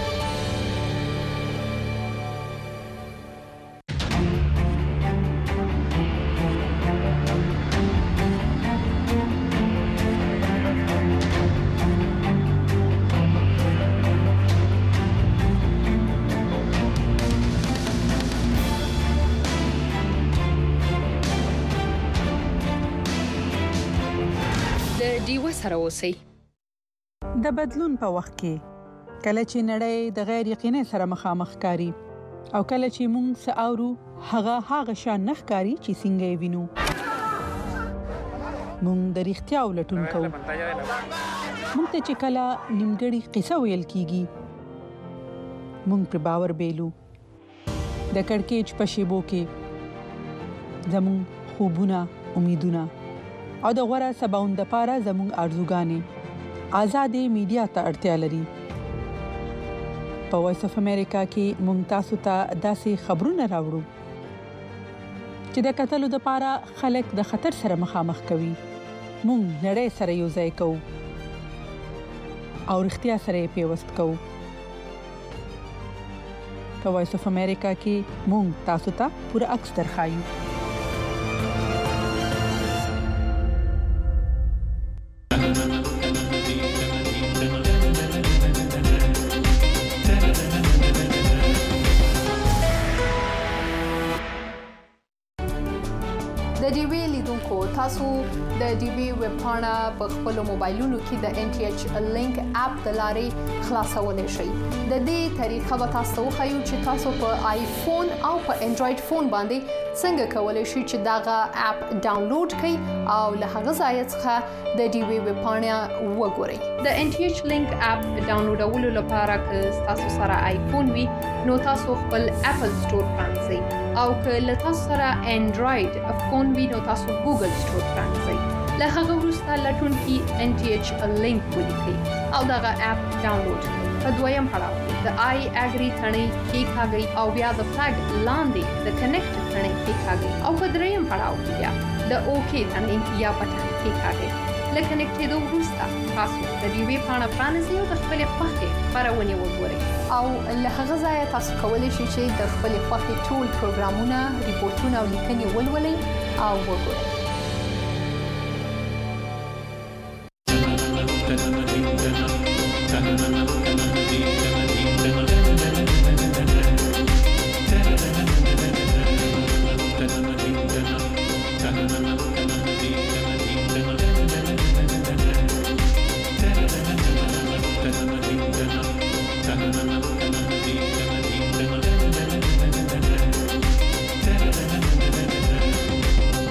سره اوسئ د بدلون په وخت کې کله چې نړۍ د غیر یقیني سره مخامخ کاری او کله چې موږ ساورو هغه هغه شان نه ښکاری چې څنګه یې وینو موږ د رښتیا ولټون کوو موږ ته چې کله نیمګړی قصه ویل کیږي موږ پر باور بیلو د کړکېچ په شیبو کې زموږ خوبونه امیدونه او د غوړه سباوند لپاره زموږ ارزوګانې آزادې میډیا ته اړتیا لري په وایس اف امریکا کې موږ تاسو ته داسې خبرونه راوړو چې د قتل لپاره خلک د خطر سره مخامخ کوي موږ نړۍ سره یو ځای کوو او اړتیا سره پیوست کوو په وایس اف امریکا کې موږ تاسو ته پوره عکس درخایو تاسو د ډي وی ویب پاڼه په خپل موبایلونو کې د ان ټي ایچ لینک اپ د لارې خلاصولای شئ د دې طریقه به تاسو خو چې تاسو په آیفون او په انډراید فون باندې څنګه کولای شئ چې داغه اپ ډاونلوډ کړئ او له هغه ځای څخه د ډي وی ویب پاڼه وګورئ د ان ټي ایچ لینک اپ ډاونلوډولو لپاره که تاسو سره آیفون وي نو تاسو خپل اپل سٹور پرانځئ او که له تاسو سره انډراید فون وي نو تاسو ګوګل سٹور پرانځئ له هغه وروسته لټون کې ان ټي ایچ لینک ولیکئ او دغه اپ ډاونلوډ کړئ په دویم پړاو کې د آی اګری ثنې کلیکاږئ او بیا د فلګ لاندې د کنیکټ ثنې کلیکاږئ او په دریم پړاو کې بیا د اوکی ثنې یا بټن کلیکاږئ لکه کنیکټېدو وروسته تاسو د ډي وی پاڼه پرانیزئ او د خپلې خوښې خپرونې وګورئ او له هغه ځایه تاسو کولی شئ چې د خپلې خوښې ټول پروګرامونه ریپورتونه او لیکنې ولولئ او وګورئ